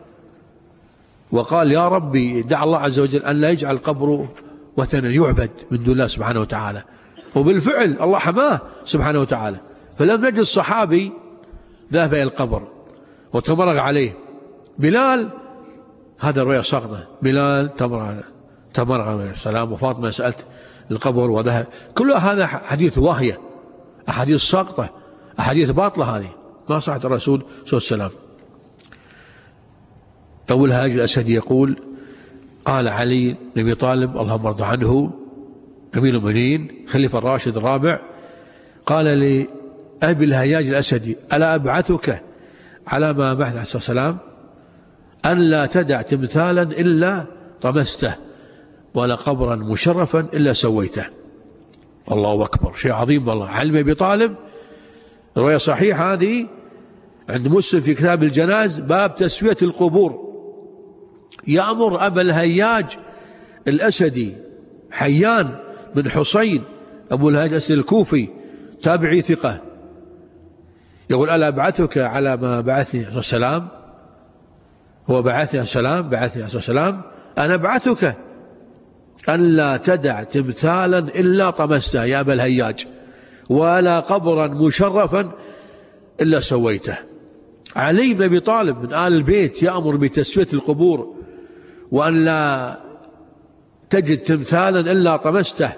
وقال يا ربي دع الله عز وجل أن لا يجعل قبره وثنا يعبد من دون الله سبحانه وتعالى. وبالفعل الله حماه سبحانه وتعالى. فلم نجد الصحابي ذهب إلى القبر وتمرغ عليه. بلال هذا الرؤيا ساقطة، بلال تمرغ عليه السلام، وفاطمة سألت القبر وذهب. كل هذا حديث واهية، أحاديث ساقطة، أحاديث باطلة، هذه ما صحت الرسول صلى الله عليه وسلم. أبو الهاج الأسدي يقول قال علي بن أبي طالب اللهم ارض عنه أمير المؤمنين خليفة الراشد الرابع، قال لأبي الهياج الأسدي ألا أبعثك على ما بعث عليه الصلاة والسلام أن لا تدع تمثالا إلا طمسته ولا قبرا مشرفا إلا سويته. الله أكبر، شيء عظيم والله. علي بن أبي طالب، رواية صحيحة هذه عند مسلم في كتاب الجنائز باب تسوية القبور، يأمر أبا الهياج الأسدي حيان بن حسين أبو الهياج الأسدي الكوفي تابعي ثقة، يقول ألا أبعثك على ما بعثني عليه السلام، هو بعثني عليه السلام، بعثني عليه السلام، أنا أبعثك أن لا تدع تمثالا إلا طمسته يا أبا الهياج ولا قبرا مشرفا إلا سويته. علي بن أبي طالب من آل البيت يأمر بتسوية القبور وأن لا تجد تمثالا إلا طمسته،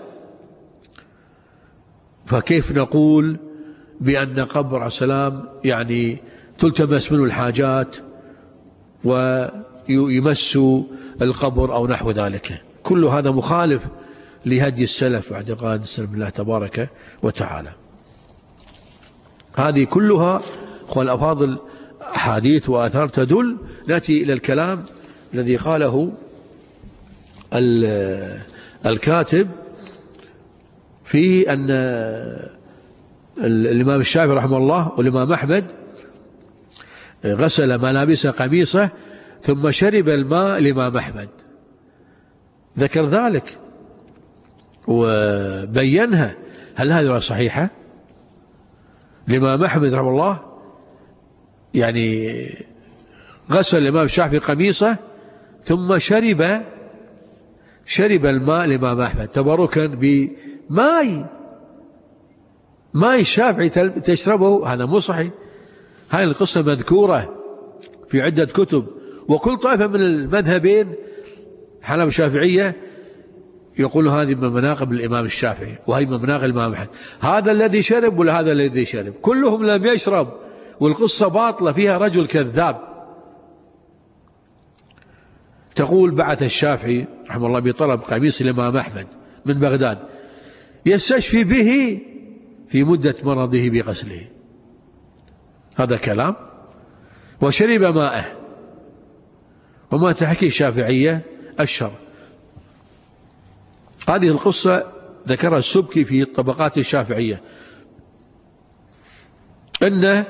فكيف نقول بأن قبر عليه السلام يعني تلتمس منه الحاجات ويمس القبر أو نحو ذلك؟ كل هذا مخالف لهدي السلف واعتقاد السلف الله تبارك وتعالى. هذه كلها أخوان الأفاضل أحاديث وآثار تدل. نأتي إلى الكلام الذي قاله الكاتب في أن الإمام الشافعي رحمه الله والإمام أحمد غسل ملابس قميصه ثم شرب الماء الإمام أحمد، ذكر ذلك وبينها. هل هذه صحيحة؟ الإمام أحمد رحمه الله يعني غسل الإمام الشافعي قميصه ثم شرب الماء الإمام أحمد تبركا بماء الشافعي تشربه، هذا مو صحيح. هذه القصة مذكورة في عدة كتب، وكل طائفة من المذهبين حنبلة الشافعية يقول هذه من مناقب الإمام الشافعي وهي من مناقب الإمام أحمد، هذا الذي شرب ولا هذا الذي شرب، كلهم لم يشرب، والقصة باطلة فيها رجل كذاب. تقول بعث الشافعي رحمه الله بطلب قميص الإمام أحمد من بغداد يستشفي به في مدة مرضه بغسله، هذا كلام. وشرب ماءه، وما تحكي الشافعية الشر. هذه القصة ذكرها السبكي في طبقات الشافعية، أن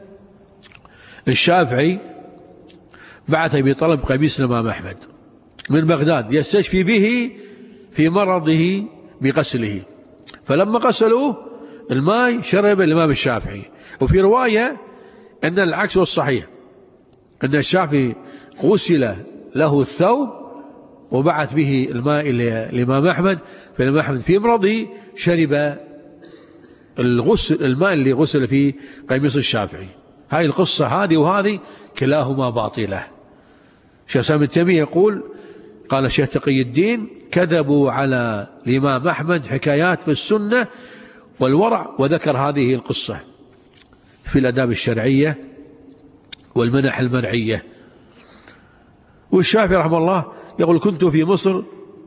الشافعي بعث بطلب قميص الإمام أحمد من بغداد يستشفي به في مرضه بغسله، فلما غسلوه الماء شرب الإمام الشافعي. وفي رواية أن العكس والصحيح، أن الشافعي غسل له الثوب وبعث به الماء الإمام أحمد، فالإمام أحمد في مرضه شرب الماء اللي غسل فيه قميص الشافعي. هاي القصة هذه وهذه كلاهما باطلة. شيخ الإسلام ابن تيمية يقول قال الشيخ تقي الدين كذبوا على الإمام أحمد حكايات في السنة والورع، وذكر هذه القصة في الآداب الشرعية والمنح المرعية. والشافعي رحمه الله يقول كنت في مصر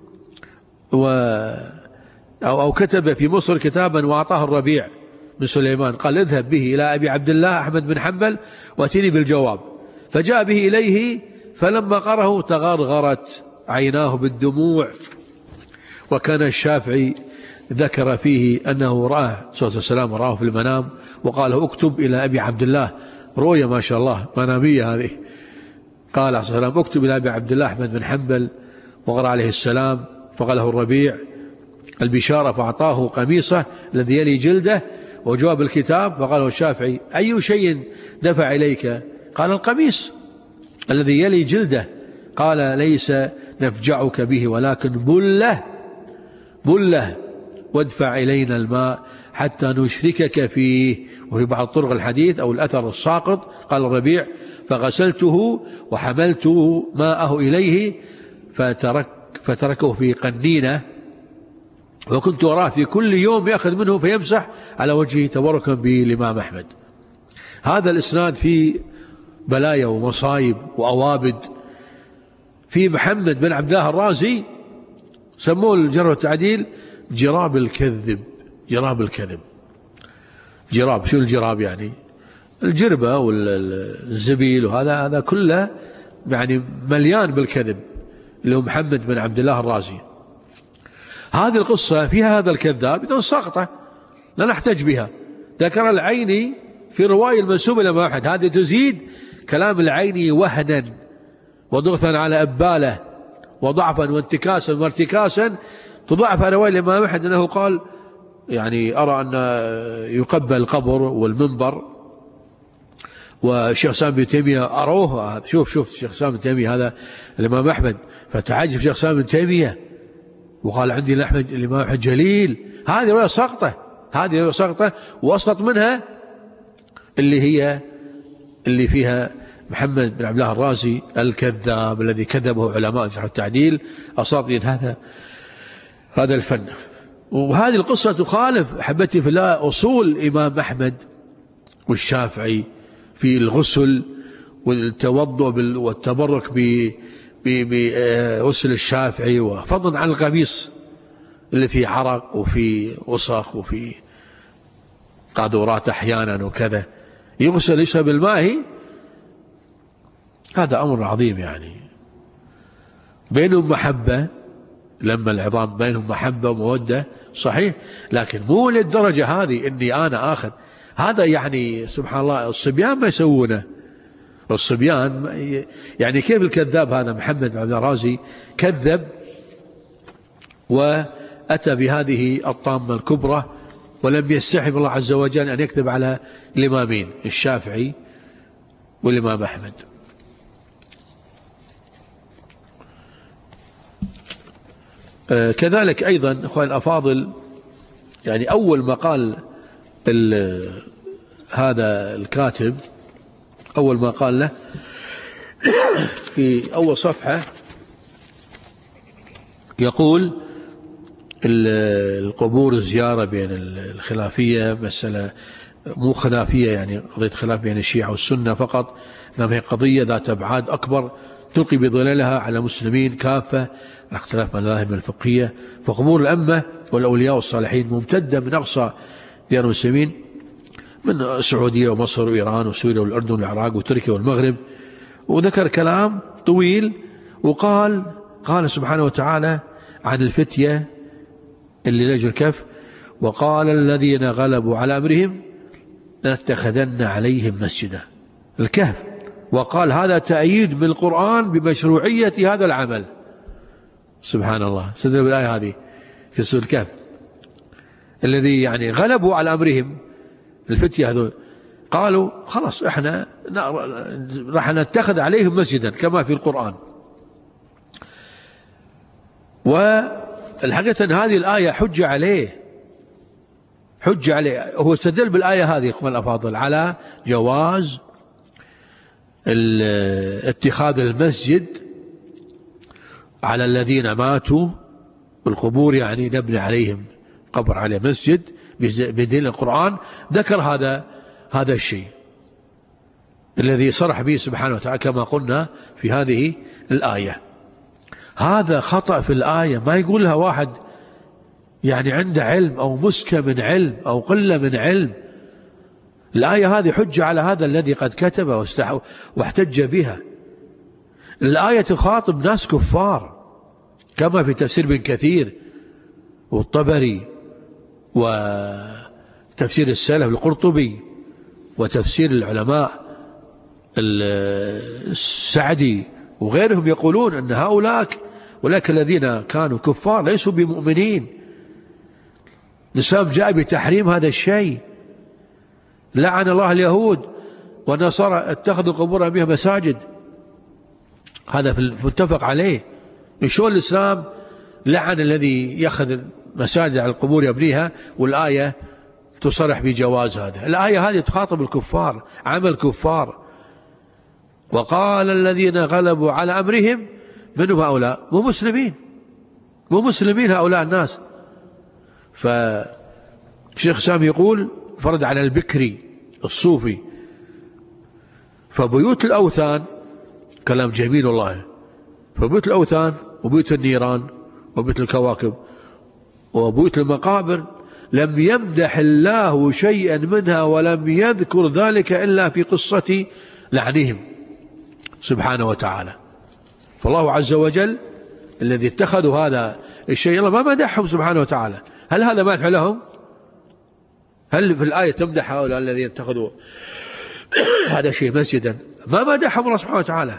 أو كتب في مصر كتابا وأعطاه الربيع بن سليمان، قال اذهب به إلى أبي عبد الله أحمد بن حنبل وأتني بالجواب، فجاء به إليه فلما قرأه تغرغرت عيناه بالدموع. وكان الشافعي ذكر فيه أنه رآه صلى الله عليه وسلم، رآه في المنام وقال اكتب إلى أبي عبد الله، رؤيا ما شاء الله منامية هذه. قال عليه الصلاة والسلام اكتب إلى أبي عبد الله أحمد بن حنبل وقرأ عليه السلام فقال له الربيع البشارة فأعطاه قميصه الذي يلي جلده وجواب الكتاب. فقال له الشافعي أي شيء دفع إليك؟ قال القميص الذي يلي جلده. قال ليس نفجعك به ولكن بله وادفع إلينا الماء حتى نشركك فيه. وفي بعض طرق الحديث أو الأثر الساقط قال الربيع فغسلته وحملت ماءه إليه فتركه في قنينة وكنت أراه في كل يوم يأخذ منه فيمسح على وجهه تبركا بالإمام أحمد. هذا الإسناد فيه بلايا ومصايب وأوابد. في محمد بن عبد الله الرازي سموه الجرح والتعديل جراب الكذب. جراب شو الجراب؟ يعني الجربة والزبيل هذا كله يعني مليان بالكذب اللي هو محمد بن عبد الله الرازي. هذه القصة فيها هذا الكذاب إذن ساقطة لا نحتج بها. ذكر العيني في رواية المنسوبة إلى الإمام أحمد. هذه تزيد كلام العيني وهنا وضغطا على أباله وضعفا وانتكاسا وارتكاسا تضعف رواية الإمام أحمد أنه قال يعني أرى أن يقبل القبر والمنبر. والشيخ سامي بن تيمية أروه. شوف الشيخ سامي بن تيمية هذا الإمام أحمد فتعجب الشيخ سامي بن تيمية وقال عندي الإمام أحمد جليل. هذه رواية ساقطة وأسقط منها اللي فيها محمد بن عبد الله الرازي الكذاب الذي كذبه علماء الجرح والتعديل أساطين هذا الفن. وهذه القصة تخالف أحبتي في الله أصول الإمام أحمد والشافعي في الغسل والتوضؤ والتبرك بغسل الشافعي وفضلا عن القميص اللي فيه عرق وفي وسخ وفي قاذورات أحيانا وكذا يغسل ليس بالماء. هذا أمر عظيم يعني بينهم محبة لما العظام بينهم محبة ومودة صحيح لكن مو للدرجة هذه إني أنا آخذ هذا يعني سبحان الله. الصبيان ما يسوونه. الصبيان يعني كيف الكذاب هذا محمد بن عبد الرازي كذب وأتى بهذه الطامة الكبرى ولم يستحي الله عز وجل أن يكذب على الإمامين الشافعي والإمام أحمد. كذلك أيضا أخوان الأفاضل يعني أول ما قال هذا الكاتب أول ما قال له في أول صفحة يقول القبور الزيارة بين الخلافية مسألة مو خلافية يعني قضية خلاف بين الشيعة والسنة فقط إنما هي قضية ذات أبعاد أكبر تلقي بظلالها على المسلمين كافة على اختلاف مذاهب الفقهية. فقبور الأمة والأولياء والصالحين ممتدة من أقصى ديار المسلمين من السعودية ومصر وإيران وسوريا والأردن والعراق وتركيا والمغرب. وذكر كلام طويل وقال سبحانه وتعالى عن الفتية اللي لجوا الكهف وقال الذين غلبوا على أمرهم لنتخذن عليهم مسجدا الكهف. وقال هذا تأييد من القرآن بمشروعية هذا العمل. سبحان الله. استدل بالآية هذه في سورة الكهف الذي يعني غلبوا على أمرهم الفتية هذول قالوا خلاص احنا راح نتخذ عليهم مسجدا كما في القرآن. والحقيقة أن هذه الآية حجة عليه هو استدل بالآية هذه اخوان الأفاضل على جواز اتخاذ المسجد على الذين ماتوا بالقبور يعني نبني عليهم قبر عليه مسجد بدين القرآن. ذكر هذا الشيء الذي صرح به سبحانه وتعالى كما قلنا في هذه الآية. هذا خطأ في الآية ما يقولها واحد يعني عنده علم أو مسكة من علم أو قلة من علم. الآية هذه حجة على هذا الذي قد كتب واحتج بها. الآية تخاطب ناس كفار كما في تفسير ابن كثير والطبري وتفسير السلف القرطبي وتفسير العلماء السعدي وغيرهم يقولون أن هؤلاء ولكن الذين كانوا كفار ليسوا بمؤمنين. الإسلام جاء بتحريم هذا الشيء. لعن الله اليهود والنصارى اتخذوا قبور أنبياء مساجد، هذا في المتفق عليه. شلون الإسلام لعن الذي يأخذ مساجد على القبور يبنيها والآية تصرح بجواز هذا؟ الآية هذه تخاطب الكفار، عمل كفار. وقال الذين غلبوا على أمرهم منهم هؤلاء مو مسلمين، مو مسلمين هؤلاء الناس. فشيخ سامي يقول فرد على البكري الصوفي. فبيوت الأوثان كلام جميل والله، فبيوت الأوثان وبيوت النيران وبيوت الكواكب وبيوت المقابر لم يمدح الله شيئا منها ولم يذكر ذلك إلا في قصة لعنهم سبحانه وتعالى. فالله عز وجل الذي اتخذوا هذا الشيء الله ما مدحهم سبحانه وتعالى. هل هذا مدح لهم؟ هل في الآية تمدح هؤلاء الذين اتخذوا هذا الشيء مسجدا؟ ما مدحهم الله سبحانه وتعالى،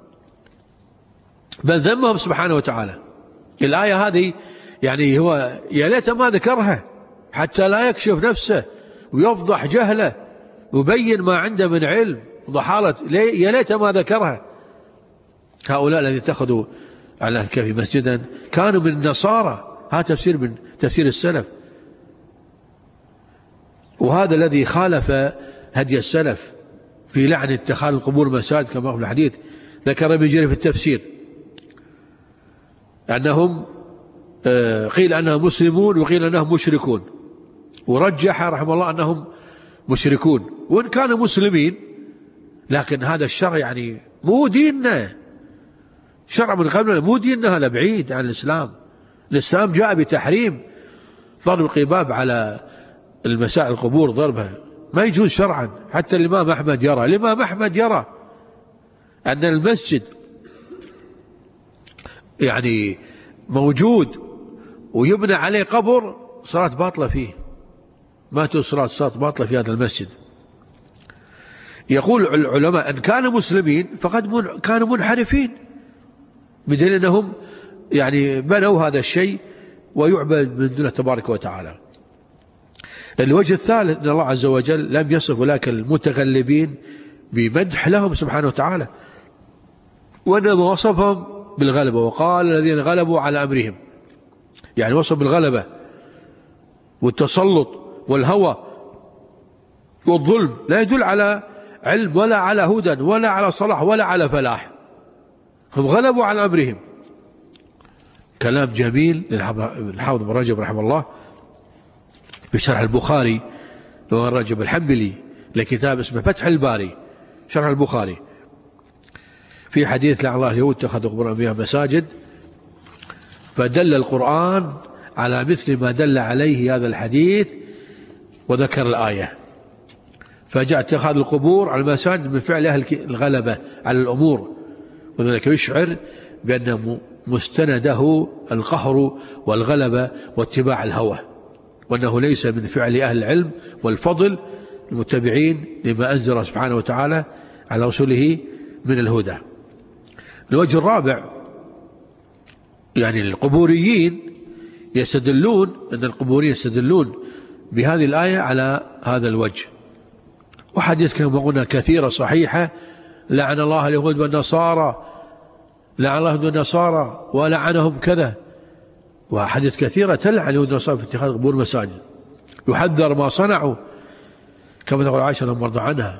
بل ذمهم سبحانه وتعالى. الآية هذه يعني هو يا ليت ما ذكرها حتى لا يكشف نفسه ويفضح جهله ويبين ما عنده من علم وضحالة، يا ليت ما ذكرها. هؤلاء الذين اتخذوا على الكهف مسجدا كانوا من النصارى، هذا تفسير من تفسير السلف، وهذا الذي خالف هدي السلف في لعن اتخاذ القبور مساجد كما في الحديث. ذكر ابن جرير في التفسير أنهم قيل أنهم مسلمون وقيل أنهم مشركون، ورجح رحمه الله أنهم مشركون، وإن كانوا مسلمين لكن هذا الشرع يعني مو ديننا، شرع من قبلنا مو ديننا، هذا بعيد عن الإسلام. الإسلام جاء بتحريم ضرب القباب على المساء القبور، ضربها ما يجوز شرعا. حتى الإمام أحمد يرى، الإمام أحمد يرى أن المسجد يعني موجود ويبنى عليه قبر صلاة باطلة فيه، ما تصلى صلاة باطلة في هذا المسجد. يقول العلماء أن كانوا مسلمين فقد كانوا منحرفين، بدليل أنهم يعني بنوا هذا الشيء ويعبد من دونه تبارك وتعالى. الوجه الثالث أن الله عز وجل لم يصف أولئك المتغلبين بمدح لهم سبحانه وتعالى، وإنما وصفهم بالغلبة. وقال الذين غلبوا على أمرهم، يعني وصف بالغلبة والتسلط والهوى والظلم، لا يدل على علم ولا على هدى ولا على صلاح ولا على فلاح. هم غلبوا على أمرهم. كلام جميل للحافظ ابن رجب رحمه الله في شرح البخاري، وابن رجب الحنبلي لكتاب اسمه فتح الباري شرح البخاري، في حديث لعن الله اليهود اتخذوا قبور أنبياء مساجد، فدل القرآن على مثل ما دل عليه هذا الحديث وذكر الآية. فجاء اتخاذ القبور على المساجد من فعل أهل الغلبة على الأمور، وذلك يشعر بأن مستنده القهر والغلبة واتباع الهوى، وأنه ليس من فعل أهل العلم والفضل المتبعين لما أنزل سبحانه وتعالى على رسوله من الهدى. الوجه الرابع يعني القبوريين يستدلون، أن القبوريين يستدلون بهذه الآية على هذا الوجه. وحديث كما قلنا كثيرة صحيحة، لعن الله اليهود والنصارى، لعن الله اليهود والنصارى ولعنهم كذا، وحديث كثيرة تلعن اليهود والنصارى في اتخاذ قبور مساجد، يحذر ما صنعوا كما تقول عائشة رضي الله عنها.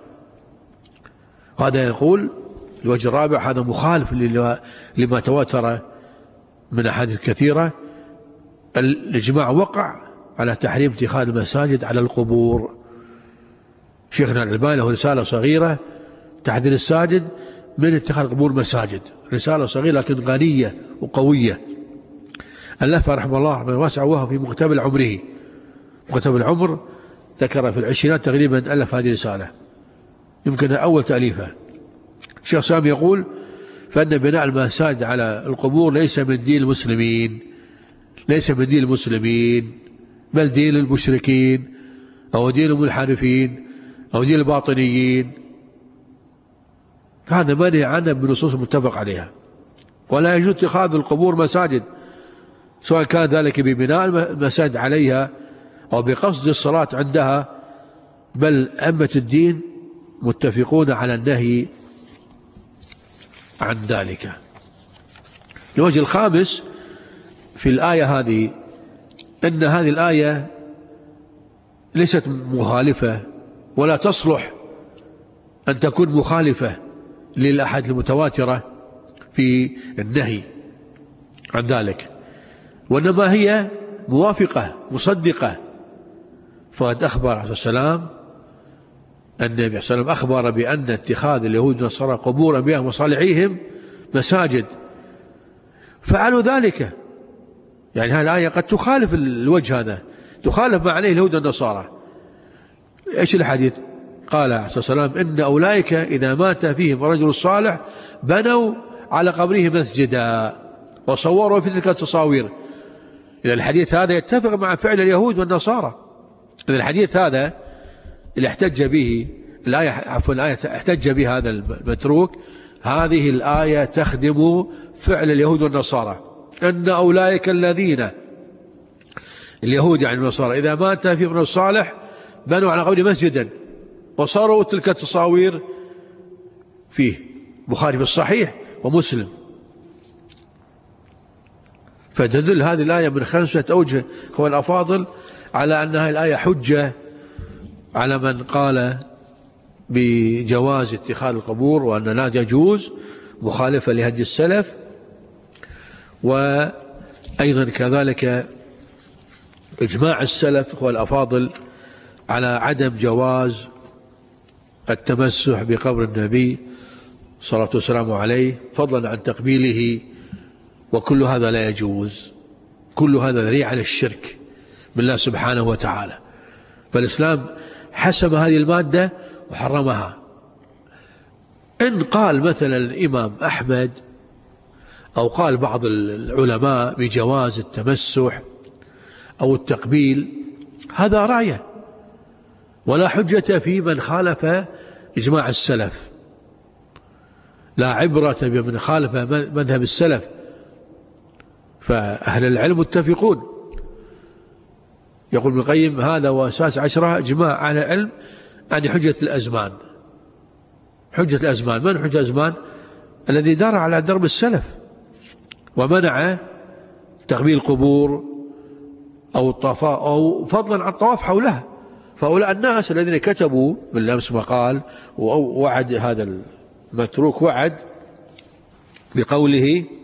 وهذا يقول الوجه الرابع هذا مخالف لما تواتر من أحاديث كثيرة. الإجماع وقع على تحريم اتخاذ المساجد على القبور. شيخنا الألباني له رسالة صغيرة تحذير الساجد من اتخاذ قبور مساجد، رسالة صغيرة لكن غنية وقوية، ألفها رحمه الله رحمه واسع، وهو في مقتبل عمره، مقتبل العمر، ذكر في العشرينات تقريبا ألف هذه الرسالة، يمكن أول تأليفه. الشيخ سامي يقول فإن بناء المساجد على القبور ليس من دين المسلمين، ليس من دين المسلمين، بل دين المشركين أو دين المنحرفين أو دين الباطنيين. هذا منهي عنه بنصوص متفق عليها. ولا يجوز اتخاذ القبور مساجد، سواء كان ذلك ببناء المساجد عليها أو بقصد الصلاة عندها، بل أئمة الدين متفقون على النهي عن ذلك. الوجه الخامس في الآية هذه أن هذه الآية ليست مخالفة ولا تصلح أن تكون مخالفة للأحاديث المتواترة في النهي عن ذلك، وإنما هي موافقة مصدقة. فقد أخبر عليه السلام النبي صلى الله عليه وسلم أخبر بأن اتخاذ اليهود والنصارى قبور أنبيائهم وصالحيهم مساجد، فعلوا ذلك. يعني هذه الآية قد تخالف الوجه هذا، تخالف ما عليه اليهود والنصارى. إيش الحديث؟ قال عليه الصلاة والسلام إن أولئك إذا مات فيهم رجل صالح بنوا على قبره مسجدا وصوروا في تلك التصاوير. إذا الحديث هذا يتفق مع فعل اليهود والنصارى. إذا الحديث هذا اللي احتج به الآية، عفوا الآية احتج به هذا المتروك، هذه الآية تخدم فعل اليهود والنصارى. أن أولئك الذين، اليهود يعني النصارى، إذا مات فيهم رجل صالح بنوا على قبره مسجدا وصاروا تلك التصاوير فيه. بخاري في الصحيح ومسلم. فتدل هذه الآية من 5 أوجه هو الأفاضل على أن هذه الآية حجة على من قال بجواز اتخاذ القبور وأن لا يجوز، مخالفة لهدي السلف. وأيضا كذلك إجماع السلف هو الأفاضل على عدم جواز التمسح بقبر النبي صلى الله عليه وسلم عليه، فضلا عن تقبيله، وكل هذا لا يجوز. كل هذا ذريعة على الشرك بالله سبحانه وتعالى. فالإسلام حسم هذه المادة وحرمها. إن قال مثلا الإمام أحمد أو قال بعض العلماء بجواز التمسح أو التقبيل، هذا راية ولا حجة في من خالف إجماع السلف، لا عبرة بمن خالف مذهب السلف. فأهل العلم متفقون. يقول ابن القيم هذا وأساس 10 إجماع أهل العلم عن حجة الأزمان. حجة الأزمان، من حجة الأزمان؟ الذي دار على درب السلف ومنع تقبيل القبور أو الطواف، أو فضلا عن الطواف حولها. فهؤلاء الناس الذين كتبوا بالأمس مقال ووعد هذا المتروك، وعد بقوله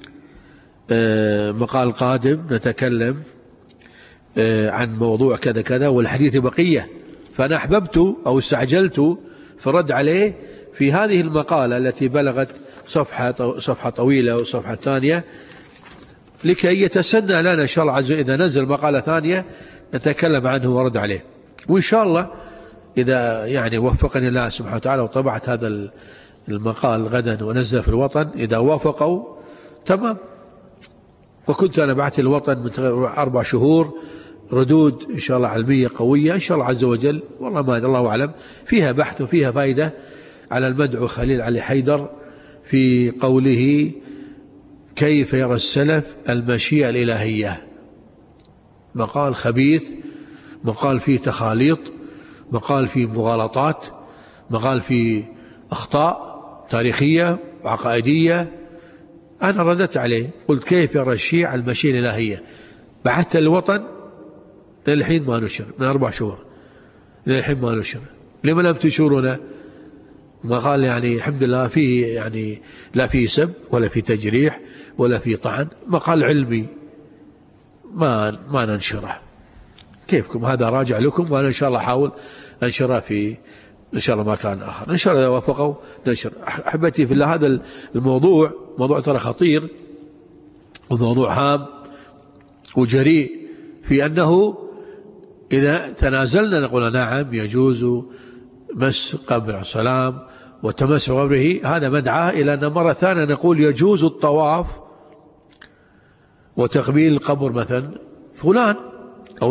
مقال قادم نتكلم عن موضوع كذا كذا والحديث بقية، فأنا أحببت أو استعجلت في الرد عليه في هذه المقالة التي بلغت صفحة طويلة وصفحة ثانية، لكي يتسنى لنا إن شاء الله عز وجل إذا نزل مقالة ثانية نتكلم عنه ورد عليه. وإن شاء الله إذا يعني وفقني الله سبحانه وتعالى وطبعت هذا المقال غدا ونزل في الوطن، إذا وافقوا تمام. وكنت أنا بعت الوطن من 4 شهور ردود إن شاء الله علمية قوية إن شاء الله عز وجل، والله ما الله أعلم، فيها بحث وفيها فائدة على المدعو خليل علي حيدر في قوله كيف يرى السلف المشيئة الإلهية. مقال خبيث، مقال فيه تخاليط، مقال فيه مغالطات، مقال فيه أخطاء تاريخية وعقائدية. أنا رددت عليه قلت كيف يرى الشيعة المشيئة الإلهية. بعثت الوطن للحين ما نشر، من 4 شهور للحين ما نشر. لما لم تشورنا؟ مقال يعني الحمد لله فيه يعني لا فيه سب ولا فيه تجريح ولا فيه طعن، مقال علمي ما ننشره. كيفكم؟ هذا راجع لكم، وأنا إن شاء الله أحاول أنشره في إن شاء الله مكان آخر إن شاء الله إذا وافقوا ننشر. أحبتي في الله، هذا الموضوع موضوع ترى خطير وموضوع هام وجريء، في أنه إذا تنازلنا نقول نعم يجوز مس قبر السلام وتمسح قبره، هذا مدعاة إلى أن مرة ثانية نقول يجوز الطواف وتقبيل القبر مثلا فلان أو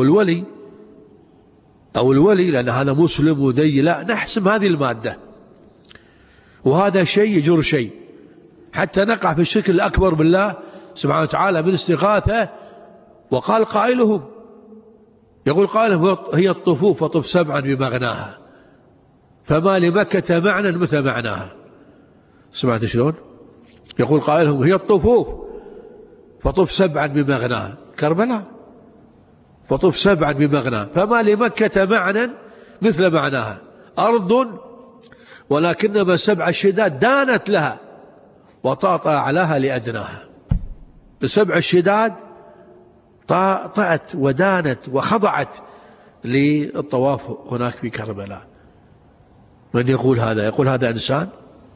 الولي لأن هذا مسلم ودي. لا، نحسم هذه المادة، وهذا شيء يجر شيء. حتى نقع في الشرك الأكبر بالله سبحانه وتعالى بالاستغاثة. وقال قائلهم، يقول قائلهم هي الطفوف وطف سبعا بمغناها فما لمكة معنى مثل معناها. سمعت شلون؟ يقول قائلهم هي الطفوف فطف سبعا بمغناها، كربلاء فطف سبعا بمغناها فما لمكة معنى مثل معناها، أرض ولكنما سبع الشداد دانت لها وطاطا أعلاها لأدناها. بسبع الشداد طاعت ودانت وخضعت للطواف هناك في كربلاء. من يقول هذا؟ يقول هذا إنسان؟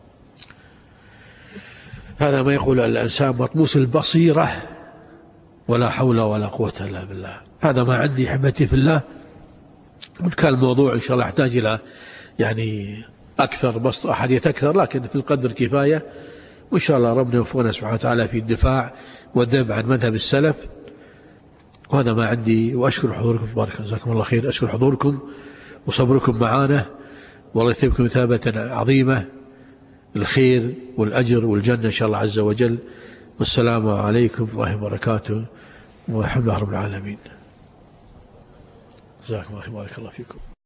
هذا ما يقول الإنسان مطموس البصيرة، ولا حول ولا قوة إلا بالله. هذا ما عندي حبتي في الله. وإن كان الموضوع إن شاء الله يحتاج إلى يعني أكثر بسط أحاديث أكثر، لكن في القدر كفاية. وإن شاء الله ربنا يوفقنا سبحانه وتعالى في الدفاع والذب عن مذهب السلف. وهذا ما عندي، وأشكر حضوركم، بارك جزاكم الله خير. أشكر حضوركم وصبركم معنا، والله يثيبكم مثابة عظيمة، الخير والأجر والجنة إن شاء الله عز وجل. والسلام عليكم ورحمة الله وبركاته، والحمد لله رب العالمين. جزاكم الله خير، بارك الله فيكم.